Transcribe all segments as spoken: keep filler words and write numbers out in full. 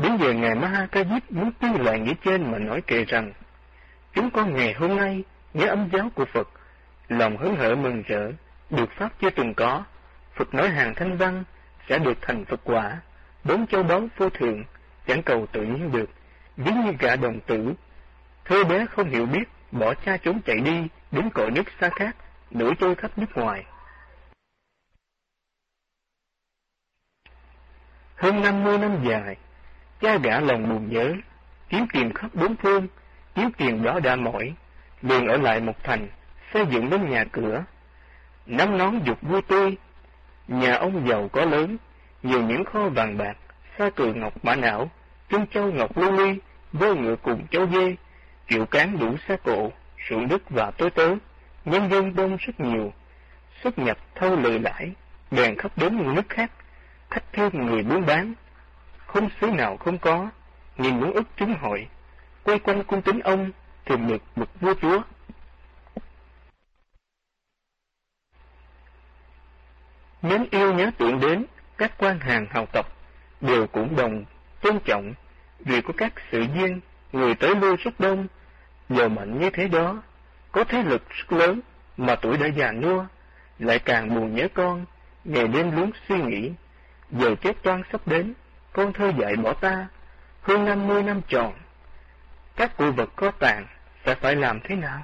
Đến giờ ngài Mahakajit muốn tuyên lại nghĩa trên mà nói kệ rằng, chúng con ngày hôm nay nhớ ấm giáo của Phật, lòng hớn hở mừng rỡ, được pháp chưa từng có. Phật nói hàng thanh văn sẽ được thành Phật quả, bốn châu báu vô thượng, chẳng cầu tự nhiên được. Ví như gã đồng tử, thơ bé không hiểu biết, bỏ cha trốn chạy đi, đến cõi nước xa khác, nổi trôi khắp nước ngoài. Hơn năm mươi năm dài, cha gã lòng buồn nhớ, kiếm tiền khắp bốn phương, kiếm tiền đó đã mỏi, liền ở lại một thành, xây dựng đến nhà cửa. Nắm nón dục vui tươi, nhà ông giàu có lớn, nhiều những kho vàng bạc, sa cừ ngọc mã não, trân châu ngọc lưu ly, vô ngựa cùng châu dê, triệu cán đủ xa cộ, ruộng đất và tối tớ, nhân dân đông rất nhiều, xuất nhập thâu lời lãi, bèn khắp đến nước khác, khách thương người buôn bán, không xứ nào không có, nghìn muốn ức trứng hội, quay quanh cung tính ông, thường được bậc vua chúa. Mến yêu nhớ tưởng đến, các quan hàng hào tộc, đều cũng đồng tôn trọng, vì có các sự duyên, người tới lui rất đông, giàu mạnh như thế đó, có thế lực rất lớn, mà tuổi đã già nua, lại càng buồn nhớ con, ngày đêm luôn suy nghĩ, giờ chết toan sắp đến, con thơ dạy bỏ ta, hơn năm mươi năm tròn, các cụ vật có tàn, sẽ phải làm thế nào?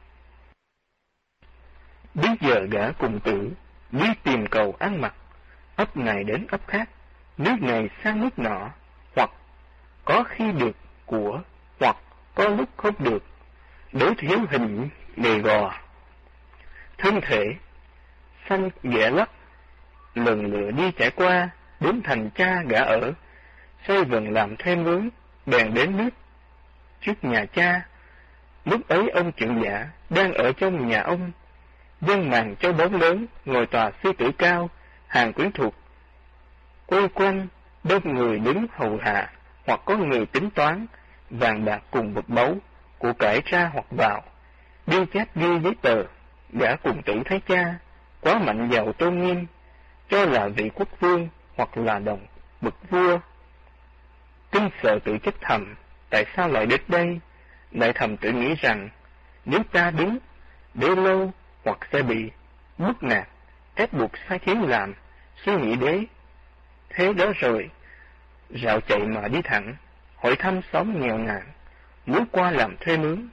Bây giờ gã cùng tử, đi tìm cầu ăn mặc, ấp này đến ấp khác, nước này sang nước nọ, hoặc có khi được của, hoặc có lúc không được, đối thiếu hình gầy gò, thân thể xanh ghẻ lắc, lần lựa đi trải qua, đến thành cha gã ở, xây vườn làm thêm vướng, bèn đến nước trước nhà cha. Lúc ấy ông trưởng giả đang ở trong nhà ông, dân màn châu báu lớn, ngồi tòa sư tử cao, hàng quyến thuộc quay quanh, đông người đứng hầu hạ, hoặc có người tính toán, vàng bạc cùng vật báu, của cải ra hoặc vào, biên chép ghi giấy tờ. Gã cùng tử thấy cha quá mạnh giàu tôn nghiêm, cho là vị quốc vương hoặc là đồng bậc vua, kinh sợ tự trách thầm, tại sao lại đến đây? Lại thầm tự nghĩ rằng, nếu ta đứng để lâu, hoặc sẽ bị bức nạt, ép buộc sai khiến làm, suy nghĩ đấy. Thế đó rồi, rạo chạy mà đi thẳng, hỏi thăm xóm nghèo nàn, muốn qua làm thuê mướn.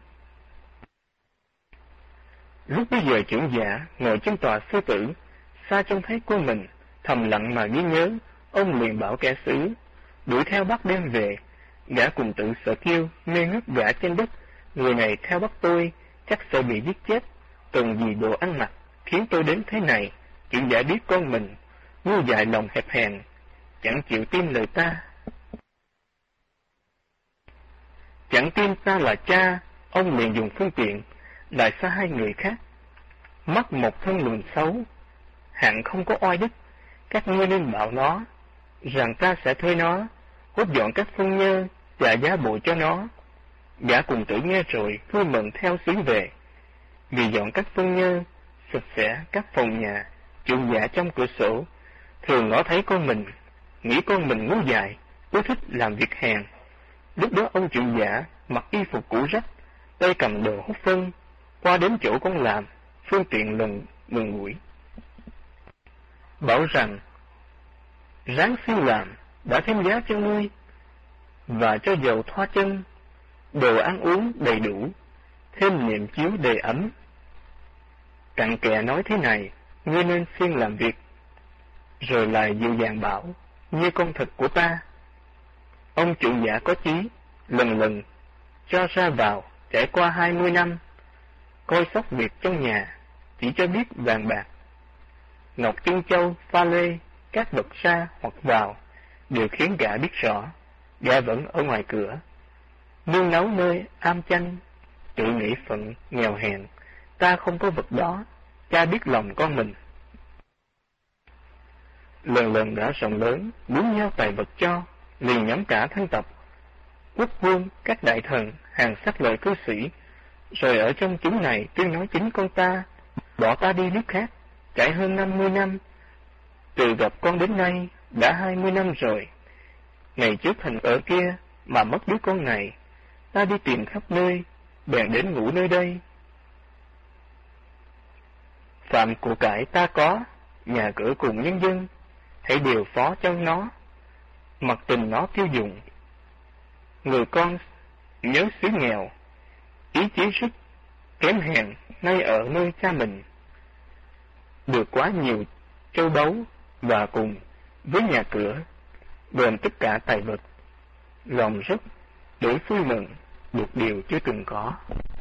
Lúc bây giờ trưởng giả ngồi trên tòa sư tử, xa trông thấy cô mình, thầm lặng mà ghi nhớ, ông liền bảo kẻ xứ đuổi theo bắt đem về. Gã cùng tự sợ kêu, mê ngất gã trên đất, người này theo bắt tôi, chắc sẽ bị giết chết, cần gì đồ ăn mặc, khiến tôi đến thế này. Trưởng giả biết con mình, ngu dại lòng hẹp hèn, chẳng chịu tin lời ta. Chẳng tin ta là cha, ông liền dùng phương tiện, lại xa hai người khác. Mắc một thân lùn xấu, hạng không có oai đức, các ngươi nên bảo nó, rằng ta sẽ thuê nó, hốt dọn các phân nhơ, trả giá bội cho nó. Gã cùng tử nghe rồi, vui mừng theo xứ về. Vì dọn các phân nhơ, sạch sẽ các phòng nhà, trưởng giả trong cửa sổ, thường ngó thấy con mình, nghĩ con mình ngu dại, ưa thích làm việc hèn. Lúc đó ông trưởng giả mặc y phục cũ rách, tay cầm đồ hút phân, qua đến chỗ con làm, phương tiện lần gần gũi, bảo rằng ráng siêng làm, đã thêm giá cho ngươi, và cho dầu thoa chân, đồ ăn uống đầy đủ, thêm niệm chiếu đầy ấm. Cặn kẽ nói thế này, ngươi nên siêng làm việc. Rồi lại dịu dàng bảo, như con thịt của ta. Ông trưởng giả có chí, lần lần cho ra vào, trải qua hai mươi năm, coi sóc việc trong nhà, chỉ cho biết vàng bạc, ngọc trân châu, pha lê, các vật ra hoặc vào, đều khiến gã biết rõ. Gã vẫn ở ngoài cửa, nương nấu nơi am chanh, tự nghĩ phận nghèo hèn, ta không có vật đó, cha biết lòng con mình. Lần lần đã rộng lớn, muốn nhau tài vật cho, liền nhóm cả thân tộc, quốc vương, các đại thần, hàng sách lợi cư sĩ, rồi ở trong chúng này tuyên nói chính con ta, bỏ ta đi nước khác, trải hơn năm mươi năm, từ gặp con đến nay, đã hai mươi năm rồi. ngày trước thành ở kia, mà mất đứa con này, ta đi tìm khắp nơi, bèn đến ngủ nơi đây. Phạm của cải ta có, nhà cửa cùng nhân dân, hãy điều phó cho nó, mặc tình nó tiêu dùng. Người con nhớ xứ nghèo, ý chí sức kém hèn nay ở nơi cha mình, được quá nhiều châu báu và cùng với nhà cửa, gồm tất cả tài vật, lòng rất đổi vui mừng, được điều chưa từng có.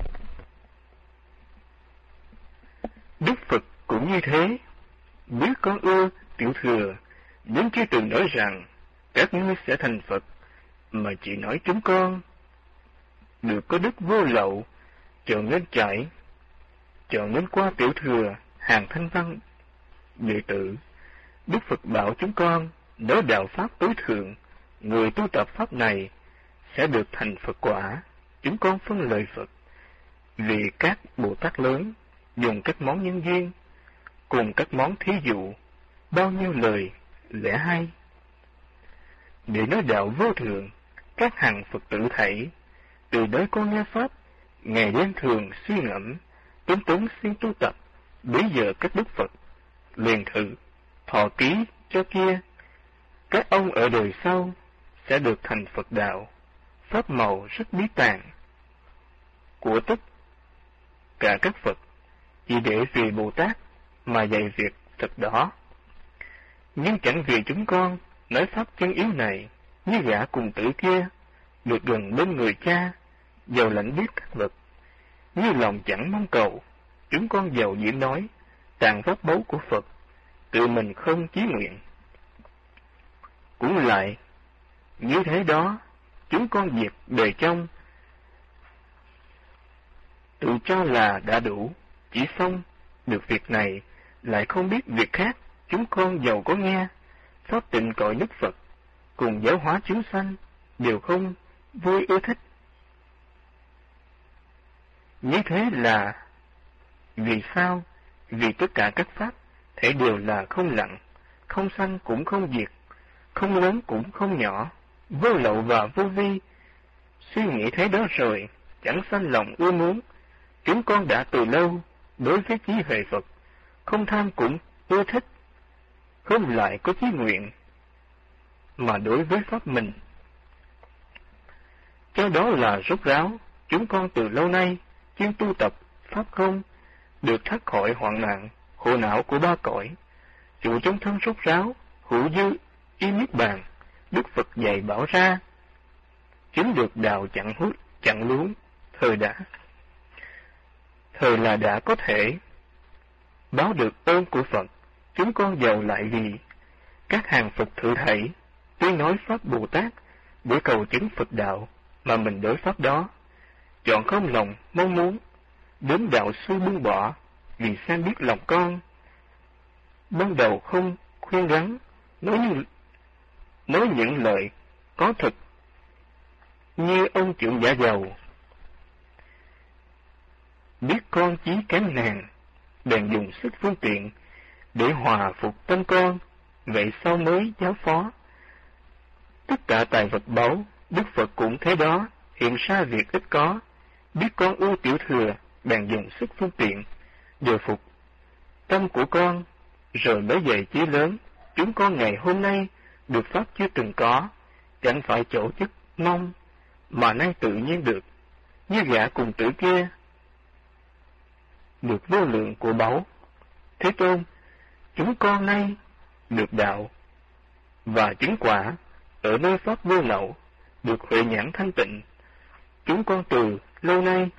Đức Phật cũng như thế, biết con ưa tiểu thừa, nhưng chưa từng nói rằng các ngươi sẽ thành Phật, mà chỉ nói chúng con được có đức vô lậu, chọn nên chảy, chọn nên qua tiểu thừa, hàng thanh văn đệ tử. Đức Phật bảo chúng con nói đạo pháp tối thượng, người tu tập pháp này sẽ được thành Phật quả. Chúng con phân lời Phật, vì các Bồ Tát lớn dùng các món nhân duyên cùng các món thí dụ, bao nhiêu lời lẽ hay để nói đạo vô thượng. Các hàng Phật tử thảy từ đấy con nghe pháp, ngày đêm thường suy ngẫm, tính tốn xin tu tập. Bây giờ các Đức Phật liền thử thọ ký cho kia, các ông ở đời sau sẽ được thành Phật đạo. Pháp màu rất bí tàng của tất cả các Phật, chỉ để vì Bồ Tát mà dạy việc thật đó. Nhưng chẳng vì chúng con nói pháp chân yếu này, như gã cùng tử kia được gần bên người cha, giàu lãnh biết các vật, như lòng chẳng mong cầu. Chúng con giàu dĩ nói tàn pháp báu của Phật, tự mình không chí nguyện. Cũng lại như thế đó, chúng con việc đời trong tự cho là đã đủ, chỉ xong được việc này, lại không biết việc khác. Chúng con giàu có nghe pháp tịnh cõi Đức Phật cùng giáo hóa chúng sanh, đều không vui ưa thích. Như thế là vì sao? Vì tất cả các pháp thể đều là không lặng, không sanh cũng không diệt, không lớn cũng không nhỏ, vô lậu và vô vi. Suy nghĩ thế đó rồi, chẳng sanh lòng ưa muốn. Chúng con đã từ lâu đối với trí huệ Phật, không tham cũng ưa thích, không lại có chí nguyện, mà đối với pháp mình, cho đó là rốt ráo. Chúng con từ lâu nay chuyên tu tập pháp không, được thoát khỏi hoạn nạn khổ não của ba cõi, trụ trong thân rốt ráo, hữu dư y niết bàn. Đức Phật dạy bảo ra, chứng được đạo chẳng hút chẳng luống. Thời đã thời là đã có thể báo được ơn của Phật. Chúng con giàu lại vì các hàng Phật thử thảy tuy nói pháp Bồ Tát để cầu chứng Phật đạo, mà mình đối pháp đó chọn không lòng mong muốn, đến đạo sư buông bỏ, vì xem biết lòng con. Ban đầu không khuyên rắn, nói như nói những lời có thực, như ông trưởng giả giàu biết con chí kém nàng, bèn dùng sức phương tiện để hòa phục tâm con. Vậy sau mới giáo phó tất cả tài vật báu. Đức Phật cũng thế đó, hiện ra việc ít có, biết con ưa tiểu thừa, bèn dùng sức phương tiện điều phục tâm của con, rồi mới dạy chí lớn. Chúng con ngày hôm nay được pháp chưa từng có, chẳng phải chỗ chức mong, mà nay tự nhiên được, như gã cùng tử kia được vô lượng của báu. Thế Tôn, chúng con nay được đạo và chứng quả ở nơi pháp vô lậu, được huệ nhãn thanh tịnh. Chúng con từ lâu nay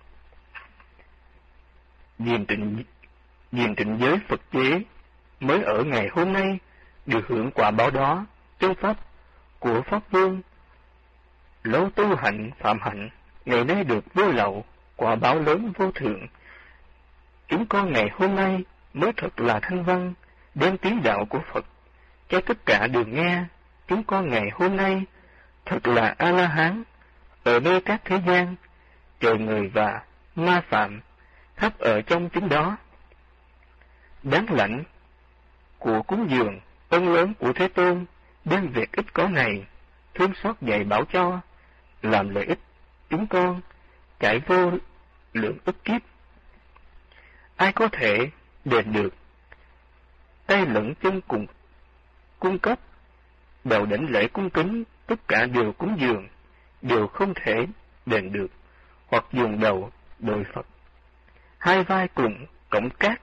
diềm tịnh diềm tịnh giới Phật chế, mới ở ngày hôm nay được hưởng quả báo đó trong pháp của Pháp Vương. Lâu tu hạnh phạm hạnh, ngày nay được vô lậu, quả báo lớn vô thượng. Chúng con ngày hôm nay mới thật là thanh văn, đem tiếng đạo của Phật cho tất cả được nghe. Chúng con ngày hôm nay thật là A-la-hán, ở nơi các thế gian, trời người và ma phạm, khắp ở trong chúng đó. Đáng lãnh của cúng dường, ơn lớn của Thế Tôn, đem việc ít có này, thương xót dạy bảo cho, làm lợi ích chúng con, trải vô lượng ức kiếp. Ai có thể đền được? Tay lẫn chân cùng cung cấp, đầu đảnh lễ cung kính, tất cả đều cúng dường, đều không thể đền được, hoặc dùng đầu đội Phật, hai vai cùng cổng cát,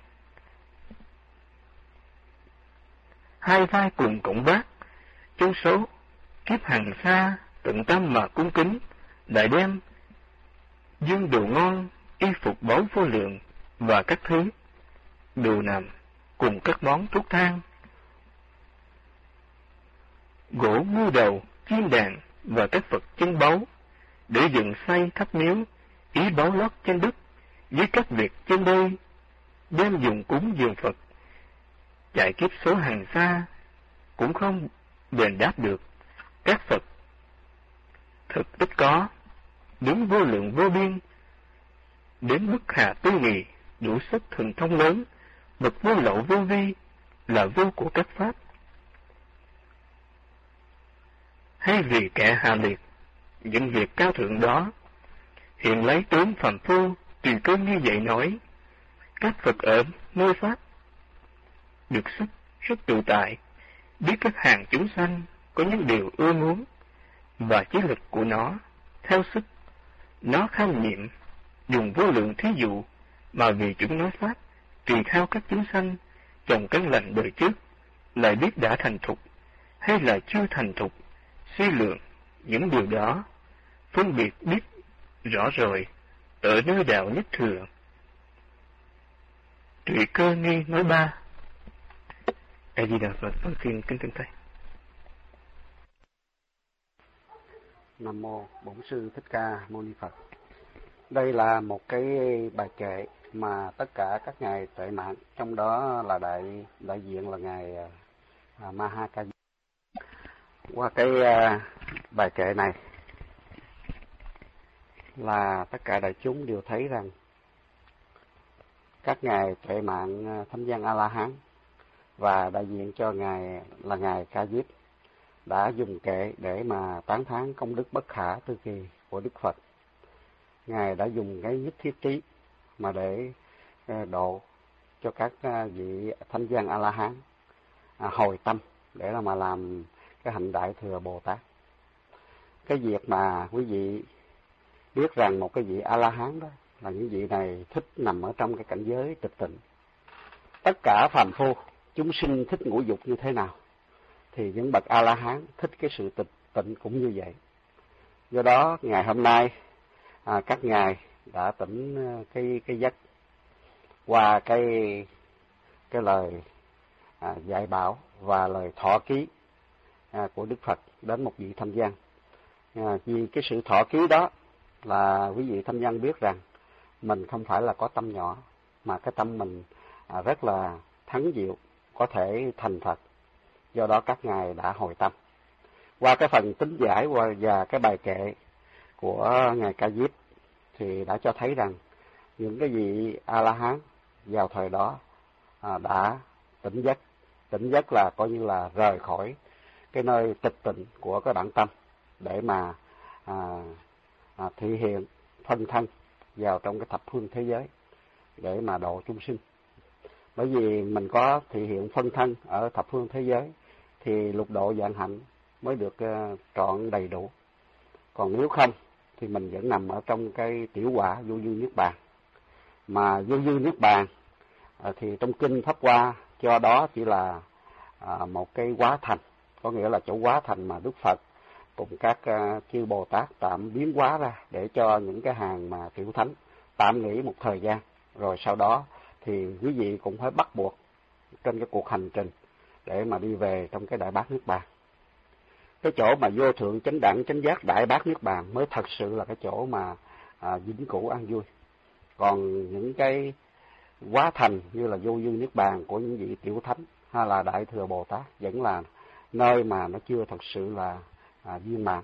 hai vai cùng cổng bát, trong số kiếp hàng xa tận tâm mà cung kính, lại đem dương đồ ngon, y phục báu vô lượng và các thứ đồ nằm cùng các món thuốc thang, gỗ ngưu đầu, chim đàn và các vật chân báu, để dựng xây thắp miếu, ý báu lót trên đất, với các việc trên đây, đem dùng cúng dường Phật, chạy kiếp số hàng xa, cũng không đền đáp được các Phật. Thực ít có, đứng vô lượng vô biên, đến bức hà tư nghị, đủ sức thần thông lớn, bậc vô lậu vô vi, là vô của các pháp. Hay vì kẻ hạ liệt, những việc cao thượng đó, hiện lấy tướng phàm phu, tùy cơn như vậy nói, các Phật ở nơi pháp, được sức rất tự tại, biết các hàng chúng sanh có những điều ưa muốn, và chí lực của nó, theo sức, nó kham nhiệm, dùng vô lượng thí dụ, mà vì chúng nói pháp, tùy theo các chúng sanh, trồng căn lành đời trước, lại biết đã thành thục, hay là chưa thành thục, suy lượng những điều đó, phân biệt biết rõ rồi, ở nơi đạo nhất thừa. Tùy cơ nghi nói ba. A Di Đà Phật, con xin kính thưa thầy. Nam mô Bổn Sư Thích Ca Mâu Ni Phật. Đây là một cái bài kệ mà tất cả các ngài tuệ mạng, trong đó là đại đại diện là ngài à, Maha Ca Diếp. Qua cái à, bài kệ này là tất cả đại chúng đều thấy rằng các ngài tuệ mạng Thánh Văn A La Hán và đại diện cho ngài là ngài Ca Diếp đã dùng kệ để mà tán thán công đức bất khả tư kỳ của Đức Phật. Ngài đã dùng cái nhất thiết trí mà để độ cho các vị Thánh Văn A La Hán hồi tâm để là mà làm cái hạnh Đại Thừa Bồ Tát. Cái việc mà quý vị biết rằng một cái vị A La Hán đó là những vị này thích nằm ở trong cái cảnh giới tịch tịnh. Tất cả phàm phu chúng sinh thích ngũ dục như thế nào thì những bậc A La Hán thích cái sự tịch tịnh cũng như vậy. Do đó ngày hôm nay à, các ngài đã tỉnh cái cái giấc qua cái cái lời à, dạy bảo và lời thọ ký à, của Đức Phật đến một vị Thanh Văn. À, vì cái sự thọ ký đó là quý vị Thanh Văn biết rằng mình không phải là có tâm nhỏ, mà cái tâm mình à, rất là thắng diệu, có thể thành Phật. Do đó các ngài đã hồi tâm. Qua cái phần tính giải và cái bài kệ của ngài Ca Diếp thì đã cho thấy rằng những cái vị A La Hán vào thời đó à, đã tỉnh giấc. Tỉnh giấc là coi như là rời khỏi cái nơi tịch tịnh của cái bản tâm để mà à, à, thị hiện phân thân vào trong cái thập phương thế giới để mà độ chúng sinh. Bởi vì mình có thị hiện phân thân ở thập phương thế giới thì lục độ vạn hạnh mới được uh, trọn đầy đủ. Còn nếu không thì mình vẫn nằm ở trong cái tiểu quả vô dư niết bàn. Mà vô dư niết bàn uh, thì trong kinh Pháp Hoa cho đó chỉ là uh, một cái hóa thành, có nghĩa là chỗ hóa thành mà Đức Phật cùng các uh, chư Bồ Tát tạm biến hóa ra để cho những cái hàng mà tiểu thánh tạm nghỉ một thời gian, rồi sau đó thì quý vị cũng phải bắt buộc trên cái cuộc hành trình để mà đi về trong cái Đại Bát Niết Bàn. Cái chỗ mà vô thượng chánh đẳng chánh giác Đại Bát Niết Bàn mới thật sự là cái chỗ mà à, vĩnh cửu an vui. Còn những cái hóa thành như là vô dư Niết Bàn của những vị tiểu thánh hay là Đại Thừa Bồ Tát vẫn là nơi mà nó chưa thật sự là à, viên mãn.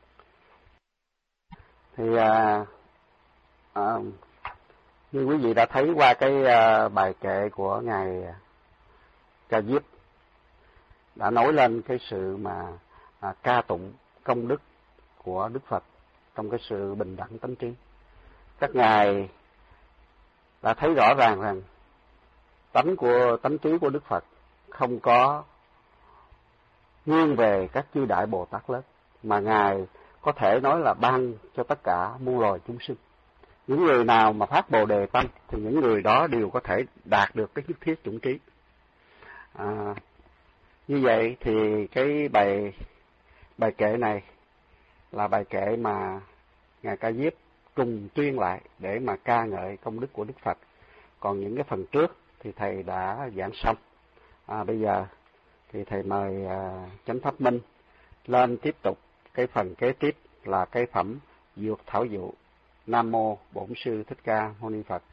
Thì à, à, như quý vị đã thấy qua cái à, bài kệ của ngài Ca Diếp đã nói lên cái sự mà à, ca tụng công đức của Đức Phật trong cái sự bình đẳng tánh trí. Các ngài đã thấy rõ ràng rằng tánh của tánh trí của Đức Phật không có nghiêng về các chư đại Bồ Tát lớn, mà ngài có thể nói là ban cho tất cả muôn loài chúng sinh. Những người nào mà phát Bồ đề tâm thì những người đó đều có thể đạt được cái nhất thiết chủng trí. À, như vậy thì cái bài bài kệ này là bài kệ mà ngài Ca Diếp trùng tuyên lại để mà ca ngợi công đức của Đức Phật. Còn những cái phần trước thì thầy đã giảng xong. À, bây giờ thì thầy mời à, Chánh Pháp Minh lên tiếp tục cái phần kế tiếp là cái phẩm Dược Thảo Dụ. Nam mô Bổn Sư Thích Ca Mâu Ni Phật.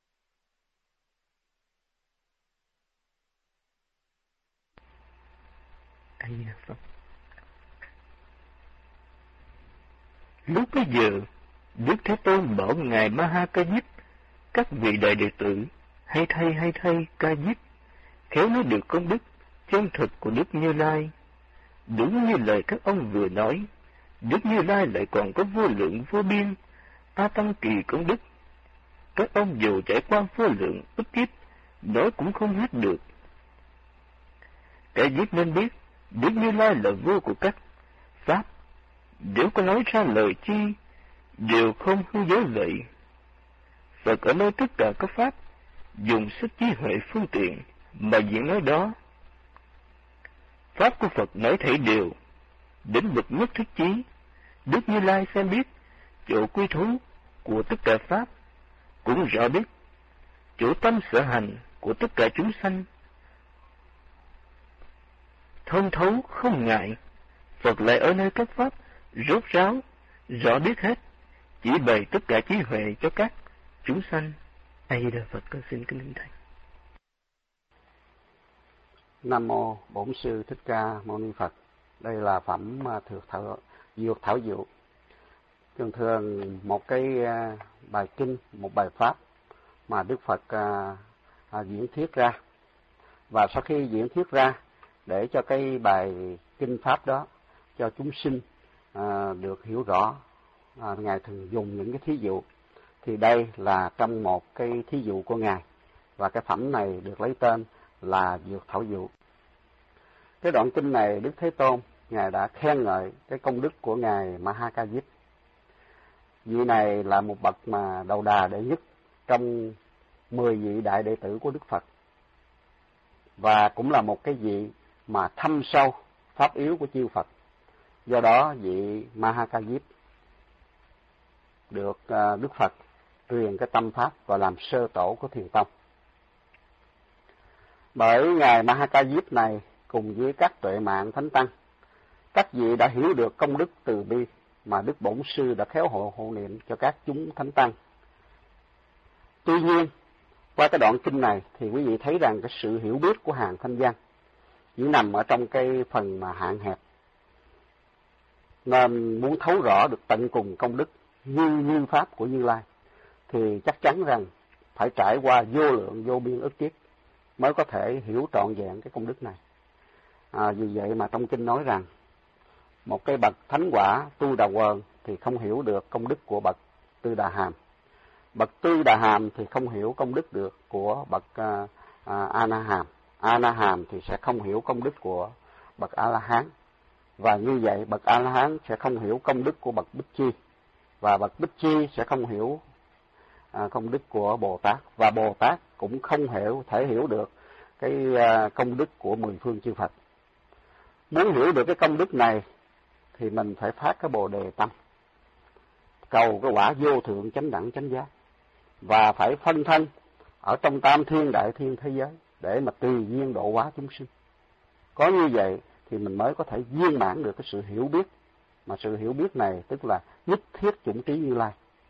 Lúc bấy giờ, Đức Thế Tôn bảo ngài Ma Ha Ca Diếp: các vị đại đệ tử, hay thay hay thay Ca Diếp, khéo nói được công đức chân thực của Đức Như Lai. Đúng như lời các ông vừa nói, Đức Như Lai lại còn có vô lượng vô biên A Tăng kỳ công đức. Các ông dù trải qua vô lượng ức kiếp, nói cũng không hết được. Ca Diếp nên biết, Đức Như Lai là vô của các pháp, nếu có nói ra lời chi, đều không hư dối vậy. Phật ở nơi tất cả các pháp, dùng sức trí huệ phương tiện mà diễn nói đó. Pháp của Phật nói thảy đều, đến bậc nhất thiết chí, Đức Như Lai xem biết chỗ quy thú của tất cả pháp, cũng rõ biết chỗ tâm sở hành của tất cả chúng sanh. Thông thấu không ngại, Phật lại ở nơi các pháp rốt ráo, rõ biết hết, chỉ bày tất cả trí huệ cho các chúng sanh. A Di Đà Phật. Con xin kính thỉnh thầy. Nam mô Bổn Sư Thích Ca Mâu Ni Phật. Đây là phẩm Thược Thảo Dược Thảo Dụ. Thường thường một cái bài kinh, một bài pháp mà Đức Phật à, à, diễn thuyết ra, và sau khi diễn thuyết ra để cho cái bài kinh pháp đó cho chúng sinh à, được hiểu rõ, à, ngài thường dùng những cái thí dụ. Thì đây là trong một cái thí dụ của ngài, và cái phẩm này được lấy tên là Dược Thảo Dụ. Cái đoạn kinh này Đức Thế Tôn ngài đã khen ngợi cái công đức của ngài Ma Ha Ca Diếp. Vị này là một bậc mà đầu đà đệ nhất trong mười vị đại đệ tử của Đức Phật, và cũng là một cái vị mà thâm sâu pháp yếu của chư Phật. Do đó vị Ma Ha Ca Diếp được Đức Phật truyền cái tâm pháp và làm sơ tổ của Thiền Tông. Bởi ngài Ma Ha Ca Diếp này cùng với các tuệ mạng thánh tăng, các vị đã hiểu được công đức từ bi mà Đức Bổn Sư đã khéo hộ hộ niệm cho các chúng thánh tăng. Tuy nhiên, qua cái đoạn kinh này thì quý vị thấy rằng cái sự hiểu biết của hàng thanh văn chỉ nằm ở trong cái phần mà hạn hẹp, nên muốn thấu rõ được tận cùng công đức như như pháp của Như Lai thì chắc chắn rằng phải trải qua vô lượng vô biên ức kiếp mới có thể hiểu trọn vẹn cái công đức này. À, vì vậy mà trong kinh nói rằng một cái bậc thánh quả tu đà quần thì không hiểu được công đức của bậc tư đà hàm, bậc tư đà hàm thì không hiểu công đức được của bậc uh, uh, a na hàm, a na hàm thì sẽ không hiểu công đức của bậc a la hán, và như vậy bậc a la hán sẽ không hiểu công đức của bậc bích chi, và bậc bích chi sẽ không hiểu uh, công đức của Bồ Tát, và Bồ Tát cũng không hiểu thể hiểu được cái uh, công đức của mười phương chư Phật. Muốn hiểu được cái công đức này thì mình phải phát cái Bồ đề tâm, cầu cái quả vô thượng chánh đẳng chánh giác, và phải phân thân ở trong tam thiên đại thiên thế giới để mà tùy duyên độ hóa chúng sinh. Có như vậy thì mình mới có thể viên mãn được cái sự hiểu biết, mà sự hiểu biết này tức là nhất thiết chủng trí Như Lai.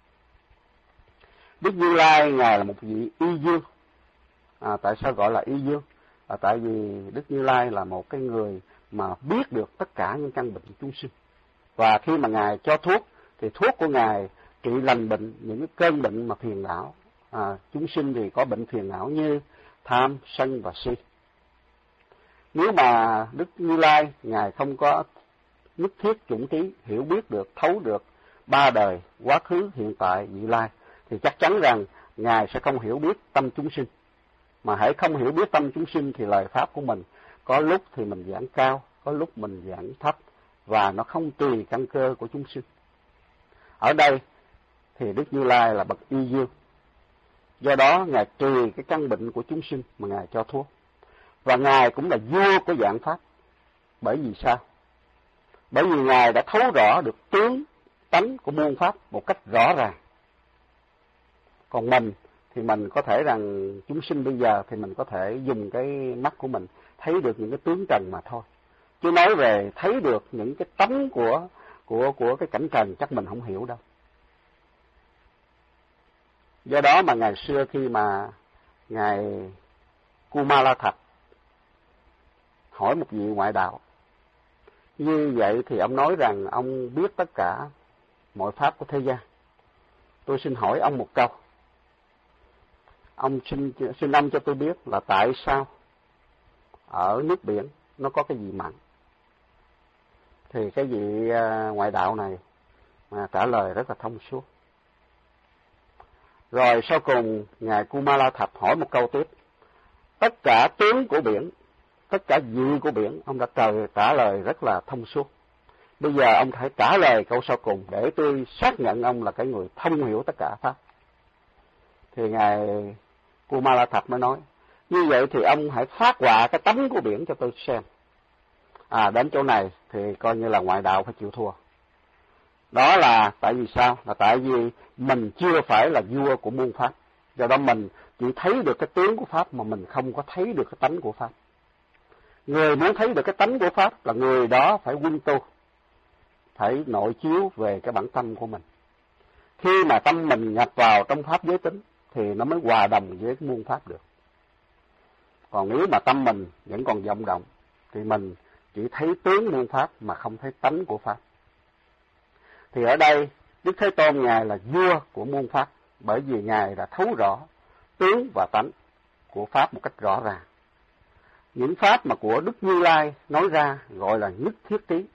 Đức Như Lai ngài là một vị y dương. À, tại sao gọi là y dương? À, tại vì Đức Như Lai là một cái người mà biết được tất cả những căn bệnh chúng sinh, và khi mà ngài cho thuốc thì thuốc của ngài trị lành bệnh những cái cơn bệnh mà phiền não. À, chúng sinh thì có bệnh phiền não như tham, sân và si. Nếu mà Đức Như Lai ngài không có nhất thiết chủng trí, hiểu biết được, thấu được ba đời, quá khứ, hiện tại, vị lai, thì chắc chắn rằng Ngài sẽ không hiểu biết tâm chúng sinh. Mà hãy không hiểu biết tâm chúng sinh thì lời Pháp của mình có lúc thì mình giảng cao, có lúc mình giảng thấp, và nó không tùy căn cơ của chúng sinh. Ở đây thì Đức Như Lai là bậc y dương, do đó Ngài tùy cái căn bệnh của chúng sinh mà Ngài cho thuốc. Và Ngài cũng là vua của dạng Pháp. Bởi vì sao? Bởi vì Ngài đã thấu rõ được tướng tánh của muôn Pháp một cách rõ ràng. Còn mình thì mình có thể rằng chúng sinh bây giờ thì mình có thể dùng cái mắt của mình thấy được những cái tướng trần mà thôi. Chứ nói về thấy được những cái tánh của của của cái cảnh trần chắc mình không hiểu đâu. Do đó mà ngày xưa khi mà ngài Kumalathap hỏi một vị ngoại đạo như vậy thì ông nói rằng ông biết tất cả mọi pháp của thế gian. Tôi xin hỏi ông một câu. Ông xin xin ông cho tôi biết là tại sao ở nước biển nó có cái gì mặn? Thì cái vị ngoại đạo này mà trả lời rất là thông suốt. Rồi sau cùng ngài Kumalathap hỏi một câu tiếp. Tất cả tướng của biển, tất cả vị của biển, ông đã trời trả lời rất là thông suốt. Bây giờ ông hãy trả lời câu sau cùng để tôi xác nhận ông là cái người thông hiểu tất cả pháp. Thì ngài Kumalathap mới nói, như vậy thì ông hãy phát họa cái tánh của biển cho tôi xem. À, đến chỗ này thì coi như là ngoại đạo phải chịu thua. Đó là tại vì sao? Là tại vì mình chưa phải là vua của muôn pháp. Do đó mình chỉ thấy được cái tướng của pháp mà mình không có thấy được cái tánh của pháp. Người muốn thấy được cái tánh của pháp là người đó phải quân tu, phải nội chiếu về cái bản tâm của mình. Khi mà tâm mình nhập vào trong pháp giới tính thì nó mới hòa đồng với cái muôn pháp được. Còn nếu mà tâm mình vẫn còn vọng động thì mình chỉ thấy tướng muôn pháp mà không thấy tánh của pháp. Thì ở đây Đức Thế Tôn Ngài là vua của muôn pháp, bởi vì Ngài đã thấu rõ tướng và tánh của pháp một cách rõ ràng. Những pháp mà của Đức Như Lai nói ra gọi là nhất thiết trí.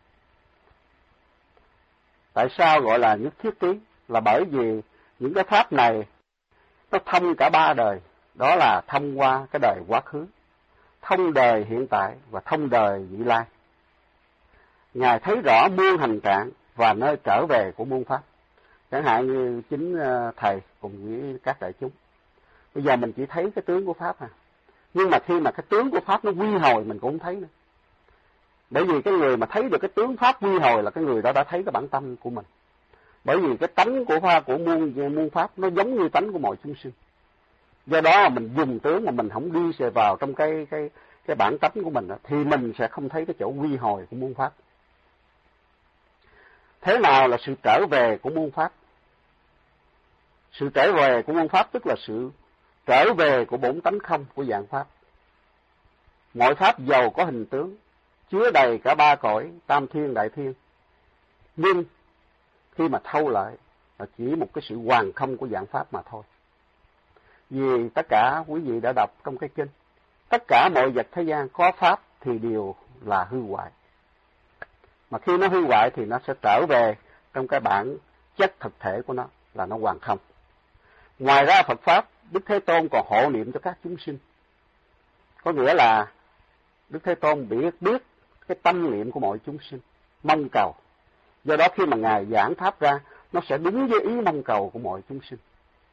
Tại sao gọi là nhất thiết trí? Là bởi vì những cái pháp này nó thông cả ba đời, đó là thông qua cái đời quá khứ, thông đời hiện tại và thông đời vị lai. Ngài thấy rõ muôn hành trạng và nơi trở về của muôn pháp. Chẳng hạn như chính Thầy cùng với các đại chúng. Bây giờ mình chỉ thấy cái tướng của pháp à. Nhưng mà khi mà cái tướng của pháp nó quy hồi mình cũng không thấy nữa. Bởi vì cái người mà thấy được cái tướng pháp quy hồi là cái người đó đã thấy cái bản tâm của mình. Bởi vì cái tánh của pháp của muôn muôn pháp nó giống như tánh của mọi chúng sinh. Do đó mà mình dùng tướng mà mình không đi sẽ vào trong cái cái cái bản tánh của mình đó, thì mình sẽ không thấy cái chỗ quy hồi của muôn pháp. Thế nào là sự trở về của muôn pháp? Sự trở về của muôn pháp tức là sự trở về của bổn tánh không của dạng pháp. Mọi pháp giàu có hình tướng, chứa đầy cả ba cõi, tam thiên đại thiên. Nhưng khi mà thâu lại là chỉ một cái sự hoàn không của dạng pháp mà thôi. Vì tất cả quý vị đã đọc trong cái kinh, tất cả mọi vật thế gian có pháp thì đều là hư hoại. Mà khi nó hư hoại thì nó sẽ trở về trong cái bản chất thực thể của nó là nó hoàn không. Ngoài ra Phật Pháp, Đức Thế Tôn còn hộ niệm cho các chúng sinh. Có nghĩa là Đức Thế Tôn biết biết cái tâm niệm của mọi chúng sinh, mong cầu. Do đó khi mà Ngài giảng pháp ra, nó sẽ đúng với ý mong cầu của mọi chúng sinh.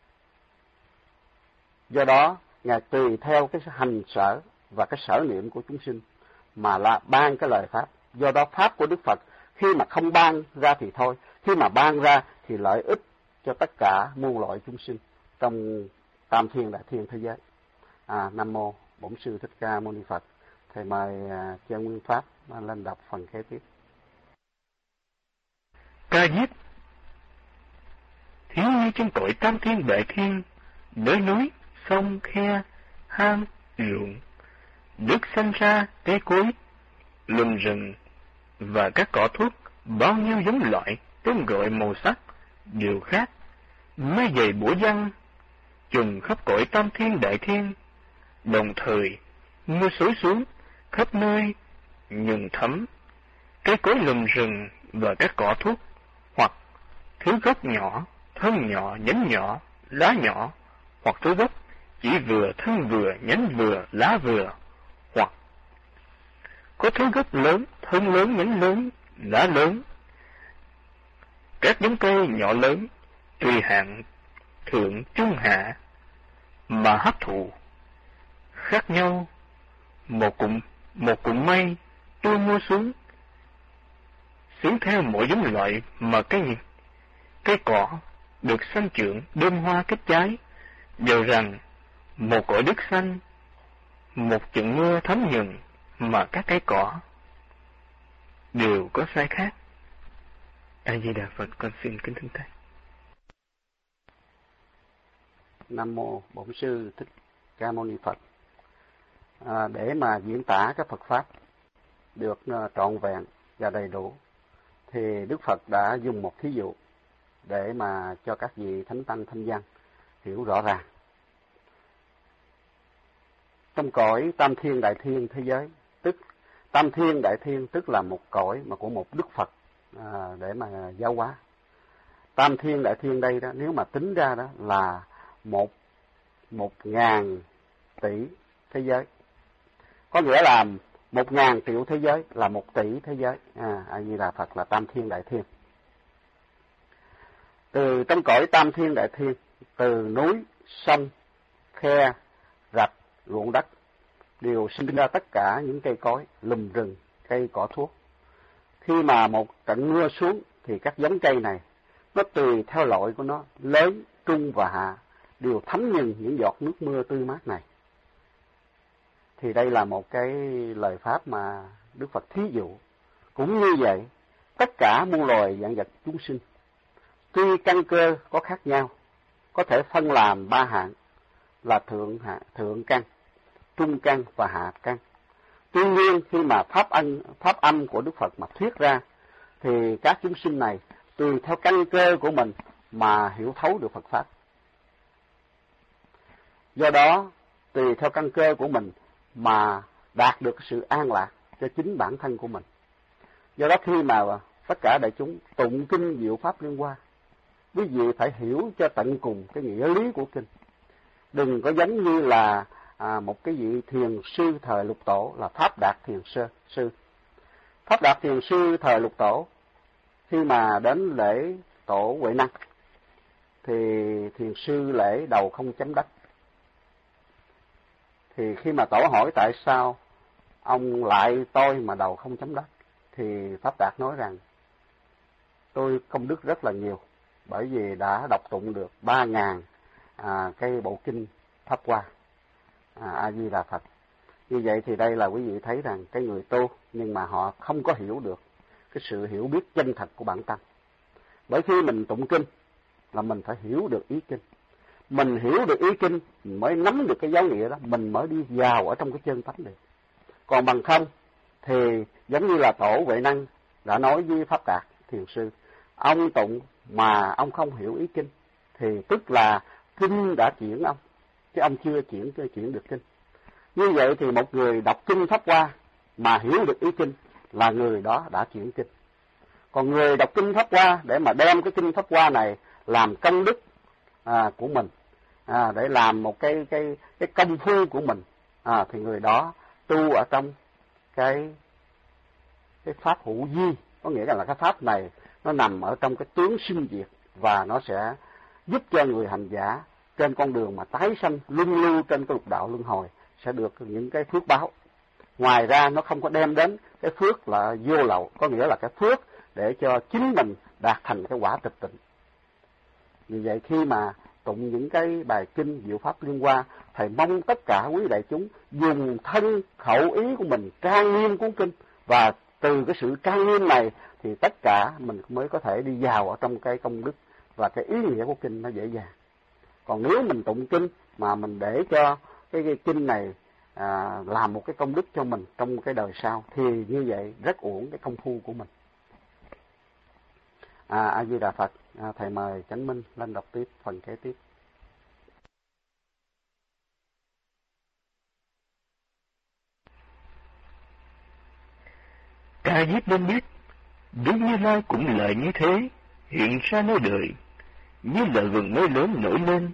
Do đó, Ngài tùy theo cái hành sở và cái sở niệm của chúng sinh mà là ban cái lời pháp. Do đó pháp của Đức Phật khi mà không ban ra thì thôi, khi mà ban ra thì lợi ích cho tất cả muôn loại chúng sinh trong tam thiên đại thiên thế giới. À, Nam mô Bổn Sư Thích Ca Mâu Ni Phật. Thầy mời à, Chân Nguyên Pháp lên đọc phần kế tiếp. Ca diếp thiếu như trong cõi tam thiên đại thiên, nơi núi, sông, khe, hang, ruộng, nước xanh ra, cây cối, lùm rừng và các cỏ thuốc, bao nhiêu giống loại, tên gọi màu sắc đều khác. Mây dày bủa văng trùng khắp cõi tam thiên đại thiên, đồng thời mưa xối xuống khắp nơi nhuần thấm, cây cối lùm rừng và các cỏ thuốc, hoặc thứ gốc nhỏ, thân nhỏ, nhánh nhỏ, lá nhỏ, hoặc thứ gốc chỉ vừa, thân vừa, nhánh vừa, lá vừa, hoặc có thứ gốc lớn, thân lớn, nhánh lớn, lá lớn. Các giống cây nhỏ lớn, tùy hạng thượng trung hạ mà hấp thụ khác nhau. Một cụm một cụm mây tôi mua xuống, xướng theo mỗi giống loại mà cây cây cỏ được sanh trưởng, đơm hoa kết trái, đều rằng một cõi đất xanh, một trận mưa thấm nhuần mà các cây cỏ đều có sai khác. A Di Đà Phật. Con xin kính thưa thầy. Nam mô Bổn Sư Thích Ca Mâu Ni Phật. À, để mà diễn tả các Phật pháp được uh, trọn vẹn và đầy đủ, thì Đức Phật đã dùng một thí dụ để mà cho các vị thánh tăng thanh văn hiểu rõ ràng. Trong cõi tam thiên đại thiên thế giới, tức tam thiên đại thiên tức là một cõi mà của một Đức Phật à, để mà giáo hóa. Tam thiên đại thiên đây đó, nếu mà tính ra đó là một một ngàn tỷ thế giới, có nghĩa là một ngàn triệu thế giới là một tỷ thế giới. À, A Di Đà Phật là tam thiên đại thiên. Từ trong cõi tam thiên đại thiên, từ núi, sông, khe, rạch, ruộng đất đều sinh ra tất cả những cây cối, lùm rừng, cây cỏ thuốc. Khi mà một trận mưa xuống thì các giống cây này nó tùy theo loại của nó, lớn, trung và hạ, đều thấm nhuần những giọt nước mưa tươi mát này. Thì đây là một cái lời pháp mà Đức Phật thí dụ. Cũng như vậy, tất cả muôn loài vạn vật chúng sinh, tuy căn cơ có khác nhau, có thể phân làm ba hạng là thượng hạ, thượng căn, trung căn và hạ căn. Tuy nhiên khi mà pháp âm pháp âm của Đức Phật mà thuyết ra, thì các chúng sinh này tùy theo căn cơ của mình mà hiểu thấu được Phật pháp. Do đó, tùy theo căn cơ của mình mà đạt được sự an lạc cho chính bản thân của mình. Do đó khi mà tất cả đại chúng tụng kinh diệu pháp Liên Hoa, quý vị phải hiểu cho tận cùng cái nghĩa lý của kinh. Đừng có giống như là à, một cái vị thiền sư thời Lục Tổ là Pháp Đạt Thiền Sư. sư. Pháp Đạt Thiền Sư thời Lục Tổ, khi mà đến lễ tổ Huệ Năng, thì thiền sư lễ đầu không chấm đất. Thì khi mà tổ hỏi tại sao ông lại tôi mà đầu không chấm đất, thì Pháp Đạt nói rằng tôi công đức rất là nhiều, bởi vì đã đọc tụng được ba ngàn à, cái bộ kinh Pháp Hoa. À, A Di Đà Phật. Như vậy thì đây là quý vị thấy rằng cái người tu nhưng mà họ không có hiểu được cái sự hiểu biết chân thật của bản thân. Bởi khi mình tụng kinh là mình phải hiểu được ý kinh. Mình hiểu được ý kinh, mình mới nắm được cái giáo nghĩa đó, mình mới đi vào ở trong cái chân tánh được. Còn bằng không thì giống như là tổ Huệ Năng đã nói với Pháp Đạt Thiền Sư, ông tụng mà ông không hiểu ý kinh thì tức là kinh đã chuyển ông, chứ ông chưa chuyển chưa chuyển được kinh. Như vậy thì một người đọc kinh Pháp Hoa mà hiểu được ý kinh là người đó đã chuyển kinh. Còn người đọc kinh Pháp Hoa để mà đem cái kinh Pháp Hoa này làm công đức à, của mình, à, để làm một cái cái cái công phu của mình, à, thì người đó tu ở trong cái cái pháp hữu vi, có nghĩa là cái pháp này nó nằm ở trong cái tướng sinh diệt, và nó sẽ giúp cho người hành giả trên con đường mà tái sanh luân lưu trên cái lục đạo luân hồi sẽ được những cái phước báo. Ngoài ra nó không có đem đến cái phước là vô lậu, có nghĩa là cái phước để cho chính mình đạt thành cái quả tịch tịnh. Vì vậy khi mà tụng những cái bài kinh diệu pháp Liên Hoa, thầy mong tất cả quý đại chúng dùng thân khẩu ý của mình trang nghiêm cuốn kinh, và từ cái sự trang nghiêm này thì tất cả mình mới có thể đi vào ở trong cái công đức và cái ý nghĩa của kinh nó dễ dàng. Còn nếu mình tụng kinh mà mình để cho cái, cái kinh này à, làm một cái công đức cho mình trong cái đời sau, thì như vậy rất uổng cái công phu của mình. À, A Di Đà Phật. À, thầy mời Chánh Minh lên đọc tiếp phần kế tiếp. Ca diếp nên biết Đức Như Lai cũng lại như thế, hiện ra nơi đời, như là vầng mây lớn nổi lên,